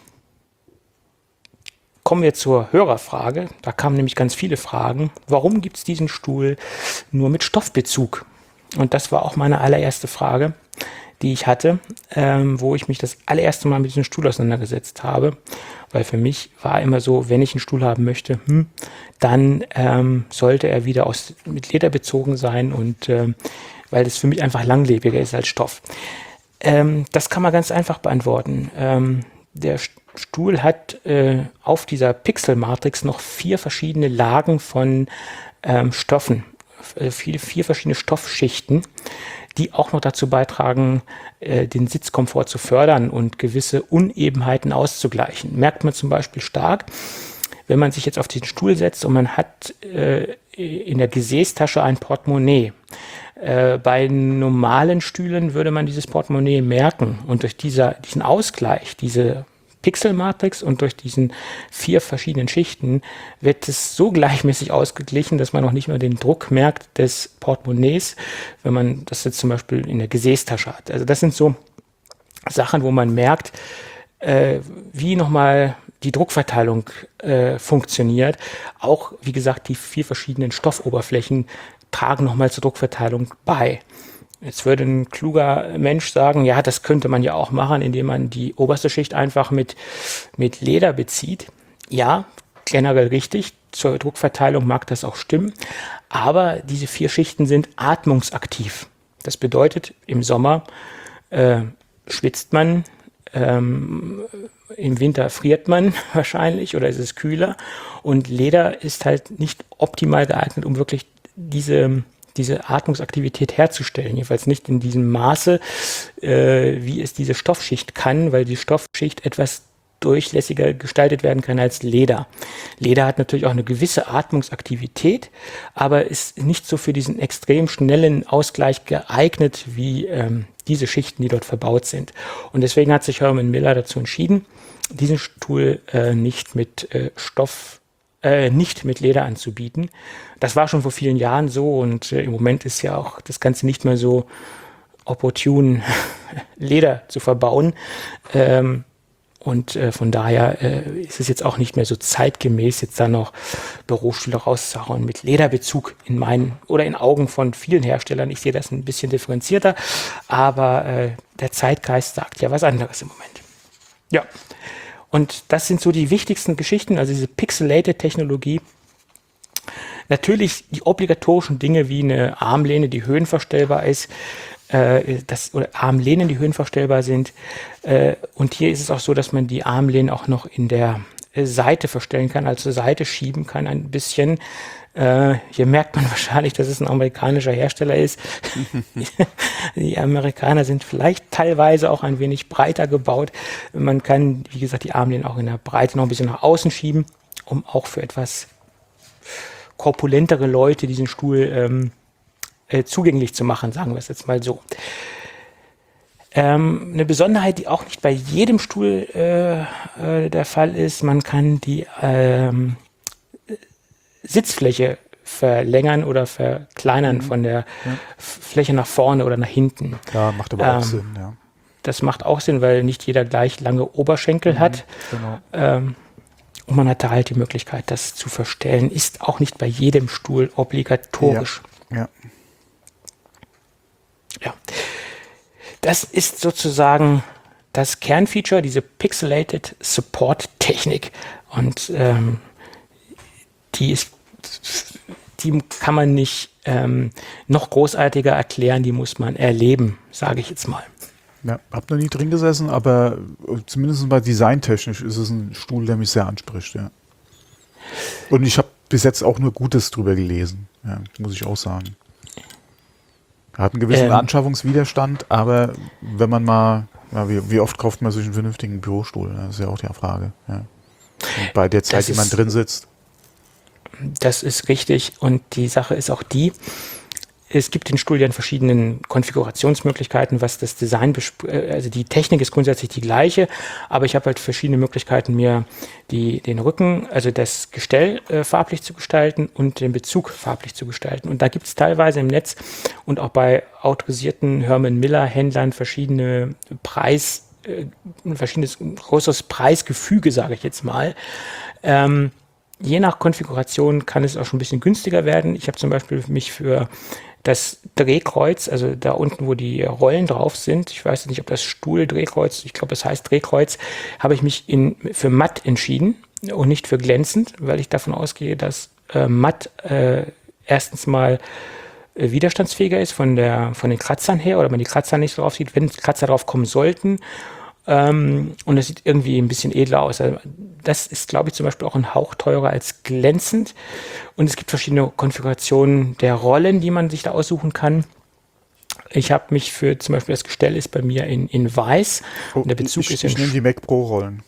kommen wir zur Hörerfrage. Da kamen nämlich ganz viele Fragen. Warum gibt es diesen Stuhl nur mit Stoffbezug? Und das war auch meine allererste Frage, die ich hatte, ähm, wo ich mich das allererste Mal mit diesem Stuhl auseinandergesetzt habe. Weil für mich war immer so, wenn ich einen Stuhl haben möchte, hm, dann ähm, sollte er wieder aus, mit Leder bezogen sein und ähm, weil das für mich einfach langlebiger ist als Stoff. Ähm, das kann man ganz einfach beantworten. Ähm, der Stuhl hat äh, auf dieser Pixelmatrix noch vier verschiedene Lagen von ähm, Stoffen, äh, viele, vier verschiedene Stoffschichten, die auch noch dazu beitragen, äh, den Sitzkomfort zu fördern und gewisse Unebenheiten auszugleichen. Merkt man zum Beispiel stark, wenn man sich jetzt auf den Stuhl setzt und man hat äh, in der Gesäßtasche ein Portemonnaie. Äh, bei normalen Stühlen würde man dieses Portemonnaie merken. Und durch dieser, diesen Ausgleich, diese Pixelmatrix und durch diesen vier verschiedenen Schichten wird es so gleichmäßig ausgeglichen, dass man noch nicht mehr den Druck merkt des Portemonnaies, wenn man das jetzt zum Beispiel in der Gesäßtasche hat. Also das sind so Sachen, wo man merkt, äh, wie nochmal die Druckverteilung äh, funktioniert. Auch, wie gesagt, die vier verschiedenen Stoffoberflächen tragen nochmal zur Druckverteilung bei. Jetzt würde ein kluger Mensch sagen, ja, das könnte man ja auch machen, indem man die oberste Schicht einfach mit, mit Leder bezieht. Ja, generell richtig. Zur Druckverteilung mag das auch stimmen. Aber diese vier Schichten sind atmungsaktiv. Das bedeutet, im Sommer äh, schwitzt man, ähm, im Winter friert man wahrscheinlich oder ist es kühler. Und Leder ist halt nicht optimal geeignet, um wirklich diese, diese Atmungsaktivität herzustellen. Jedenfalls nicht in diesem Maße, äh, wie es diese Stoffschicht kann, weil die Stoffschicht etwas durchlässiger gestaltet werden kann als Leder. Leder hat natürlich auch eine gewisse Atmungsaktivität, aber ist nicht so für diesen extrem schnellen Ausgleich geeignet wie ähm, diese Schichten, die dort verbaut sind. Und deswegen hat sich Herman Miller dazu entschieden, diesen Stuhl äh, nicht mit äh, Stoff Äh, nicht mit Leder anzubieten. Das war schon vor vielen Jahren so und äh, im Moment ist ja auch das Ganze nicht mehr so opportun, Leder zu verbauen. Ähm, und äh, von daher äh, ist es jetzt auch nicht mehr so zeitgemäß, jetzt da noch Bürostühle rauszuhauen mit Lederbezug in meinen oder in Augen von vielen Herstellern. Ich sehe das ein bisschen differenzierter, aber äh, der Zeitgeist sagt ja was anderes im Moment. Ja. Und das sind so die wichtigsten Geschichten, also diese Pixelated-Technologie. Natürlich die obligatorischen Dinge wie eine Armlehne, die höhenverstellbar ist, äh, das, oder Armlehnen, die höhenverstellbar sind. Äh, und hier ist es auch so, dass man die Armlehnen auch noch in der äh, Seite verstellen kann, also zur Seite schieben kann ein bisschen. Äh, hier merkt man wahrscheinlich, dass es ein amerikanischer Hersteller ist. Die Amerikaner sind vielleicht teilweise auch ein wenig breiter gebaut. Man kann, wie gesagt, die Armlehnen auch in der Breite noch ein bisschen nach außen schieben, um auch für etwas korpulentere Leute diesen Stuhl ähm, äh, zugänglich zu machen, sagen wir es jetzt mal so. Ähm, eine Besonderheit, die auch nicht bei jedem Stuhl äh, äh, der Fall ist, man kann die ähm, Sitzfläche verlängern oder verkleinern mhm. von der ja. Fläche nach vorne oder nach hinten. Ja, macht aber ähm, auch Sinn, ja. Das macht auch Sinn, weil nicht jeder gleich lange Oberschenkel mhm, hat. Genau. Ähm, und man hat da halt die Möglichkeit, das zu verstellen. Ist auch nicht bei jedem Stuhl obligatorisch. Ja. Ja. ja. Das ist sozusagen das Kernfeature, diese Pixelated Support Technik. Und ähm, die ist die kann man nicht ähm, noch großartiger erklären, die muss man erleben, sage ich jetzt mal. Ja, hab noch nie drin gesessen, aber zumindest mal designtechnisch ist es ein Stuhl, der mich sehr anspricht, ja. Und ich habe bis jetzt auch nur Gutes drüber gelesen, ja, muss ich auch sagen. Er hat einen gewissen ähm, Anschaffungswiderstand, aber wenn man mal, ja, wie, wie oft kauft man sich einen vernünftigen Bürostuhl? Das ist ja auch die Frage. Ja. Und bei der Zeit, die man drin sitzt. Das ist richtig. Und die Sache ist auch die, es gibt den Stuhl ja in verschiedenen Konfigurationsmöglichkeiten, was das Design, also die Technik ist grundsätzlich die gleiche, aber ich habe halt verschiedene Möglichkeiten, mir die, den Rücken, also das Gestell äh, farblich zu gestalten und den Bezug farblich zu gestalten. Und da gibt es teilweise im Netz und auch bei autorisierten Herman-Miller-Händlern verschiedene Preis, äh, ein verschiedenes größeres Preisgefüge, sage ich jetzt mal. Ähm, je nach Konfiguration kann es auch schon ein bisschen günstiger werden. Ich habe zum Beispiel mich für das Drehkreuz, also da unten, wo die Rollen drauf sind, ich weiß nicht, ob das Stuhl-Drehkreuz, ich glaube, es heißt Drehkreuz, habe ich mich in, für matt entschieden und nicht für glänzend, weil ich davon ausgehe, dass äh, matt äh, erstens mal äh, widerstandsfähiger ist von, der, von den Kratzern her, oder man die Kratzer nicht so drauf sieht, wenn Kratzer drauf kommen sollten. Ähm, und es sieht irgendwie ein bisschen edler aus. Also das ist, glaube ich, zum Beispiel auch ein Hauch teurer als glänzend. Und es gibt verschiedene Konfigurationen der Rollen, die man sich da aussuchen kann. Ich habe mich für, zum Beispiel das Gestell ist bei mir in, in weiß. Oh, und der Bezug ich, ist in ich nehme die Mac Pro Rollen.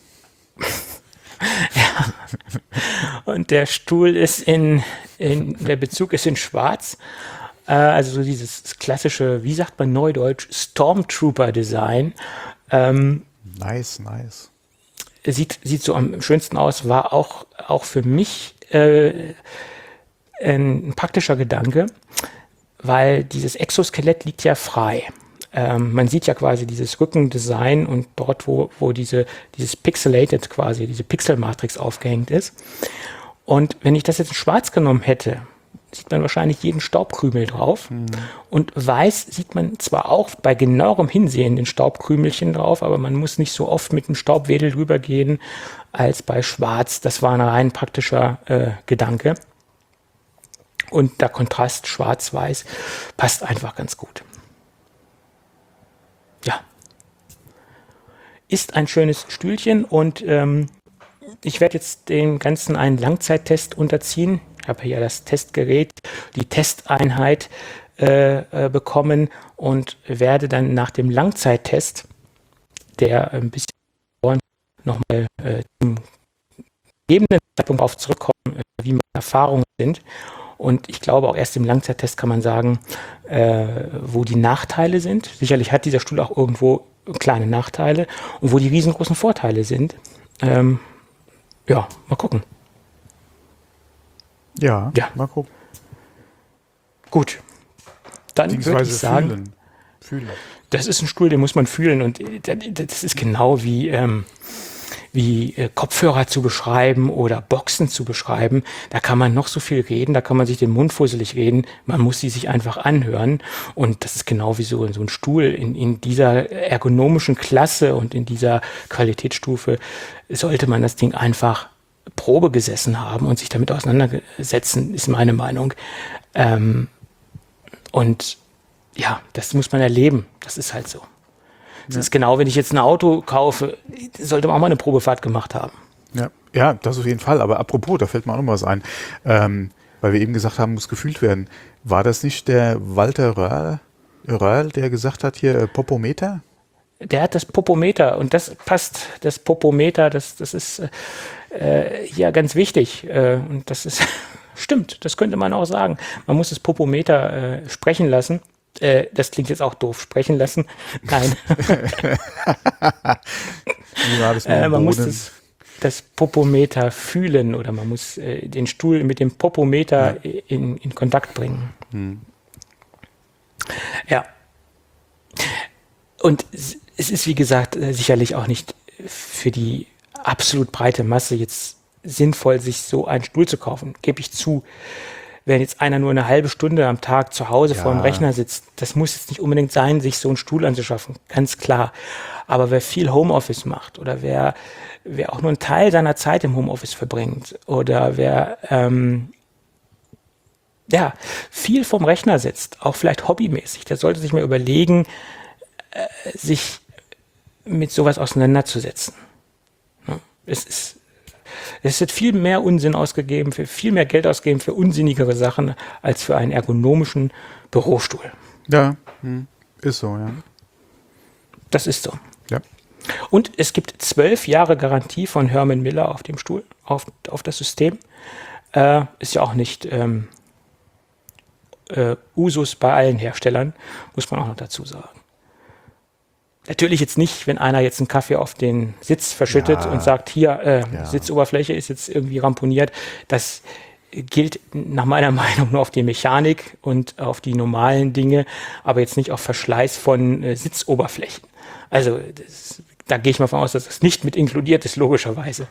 Ja. Und der Stuhl ist in, in, der Bezug ist in schwarz. Äh, also so dieses klassische, wie sagt man neudeutsch, Stormtrooper-Design. Ähm, Nice, nice. Sieht, sieht so am schönsten aus, war auch, auch für mich äh, ein, ein praktischer Gedanke, weil dieses Exoskelett liegt ja frei. Ähm, man sieht ja quasi dieses Rückendesign und dort, wo, wo diese, dieses Pixelated quasi, diese Pixelmatrix aufgehängt ist. Und wenn ich das jetzt in schwarz genommen hätte, sieht man wahrscheinlich jeden Staubkrümel drauf. Mhm. Und weiß sieht man zwar auch bei genauerem Hinsehen den Staubkrümelchen drauf, aber man muss nicht so oft mit dem Staubwedel drüber gehen als bei schwarz. Das war ein rein praktischer äh, Gedanke. Und der Kontrast schwarz-weiß passt einfach ganz gut. Ja. Ist ein schönes Stühlchen und ähm, ich werde jetzt dem Ganzen einen Langzeittest unterziehen. Ich habe hier das Testgerät, die Testeinheit äh, äh, bekommen und werde dann nach dem Langzeittest, der ein bisschen nochmal äh, zum gegebenen Zeitpunkt auf zurückkommen, äh, wie meine Erfahrungen sind. Und ich glaube, auch erst im Langzeittest kann man sagen, äh, wo die Nachteile sind. Sicherlich hat dieser Stuhl auch irgendwo kleine Nachteile und wo die riesengroßen Vorteile sind. Ähm, ja, mal gucken. Ja, ja, mal gucken. Gut, dann würde ich sagen, fühlen. Fühlen. Das ist ein Stuhl, den muss man fühlen und das ist genau wie, ähm, wie äh, Kopfhörer zu beschreiben oder Boxen zu beschreiben. Da kann man noch so viel reden, da kann man sich den Mund fusselig reden, man muss sie sich einfach anhören und das ist genau wie so, so ein Stuhl in, in dieser ergonomischen Klasse und in dieser Qualitätsstufe sollte man das Ding einfach Probe gesessen haben und sich damit auseinandersetzen, ist meine Meinung. Ähm, und ja, das muss man erleben. Das ist halt so. Das ja. ist genau, wenn ich jetzt ein Auto kaufe, sollte man auch mal eine Probefahrt gemacht haben. Ja, ja, das auf jeden Fall. Aber apropos, da fällt mir auch noch was ein. Ähm, weil wir eben gesagt haben, muss gefühlt werden. War das nicht der Walter Röhrl, Röhrl der gesagt hat, hier äh, Popometer? Der hat das Popometer und das passt, das Popometer, das, das ist äh, ja ganz wichtig. Äh, und das ist, stimmt, das könnte man auch sagen. Man muss das Popometer äh, sprechen lassen. Äh, das klingt jetzt auch doof, sprechen lassen. Nein. ja, das äh, man muss das, das Popometer fühlen oder man muss äh, den Stuhl mit dem Popometer ja. in, in Kontakt bringen. Hm. Ja. Und es ist, wie gesagt, sicherlich auch nicht für die absolut breite Masse jetzt sinnvoll, sich so einen Stuhl zu kaufen. Gebe ich zu. Wenn jetzt einer nur eine halbe Stunde am Tag zu Hause ja. vor dem Rechner sitzt, das muss jetzt nicht unbedingt sein, sich so einen Stuhl anzuschaffen. Ganz klar. Aber wer viel Homeoffice macht oder wer, wer auch nur einen Teil seiner Zeit im Homeoffice verbringt oder wer ähm, ja, viel vom Rechner sitzt, auch vielleicht hobbymäßig, der sollte sich mal überlegen, sich mit sowas auseinanderzusetzen. Es ist, Es wird viel mehr Unsinn ausgegeben, für viel mehr Geld ausgegeben für unsinnigere Sachen als für einen ergonomischen Bürostuhl. Ja, hm. ist so, ja. Das ist so. Ja. Und es gibt zwölf Jahre Garantie von Herman Miller auf dem Stuhl, auf, auf das System. Äh, ist ja auch nicht ähm, äh, Usus bei allen Herstellern, muss man auch noch dazu sagen. Natürlich jetzt nicht, wenn einer jetzt einen Kaffee auf den Sitz verschüttet Ja. und sagt, hier, äh, Ja. Sitzoberfläche ist jetzt irgendwie ramponiert. Das gilt nach meiner Meinung nur auf die Mechanik und auf die normalen Dinge, aber jetzt nicht auf Verschleiß von äh, Sitzoberflächen. Also das, da gehe ich mal von aus, dass das nicht mit inkludiert ist, logischerweise.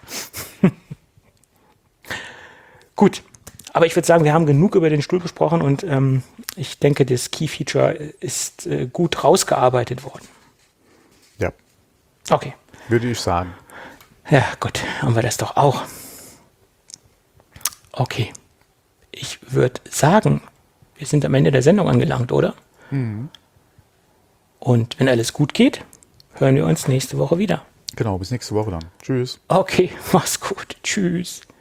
Gut, aber ich würde sagen, wir haben genug über den Stuhl gesprochen und ähm, ich denke, das Key-Feature ist äh, gut rausgearbeitet worden. Ja, Okay. würde ich sagen. Ja, gut, haben wir das doch auch. Okay. Ich würde sagen, wir sind am Ende der Sendung angelangt, oder? Mhm. Und wenn alles gut geht, hören wir uns nächste Woche wieder. Genau, bis nächste Woche dann. Tschüss. Okay, mach's gut. Tschüss.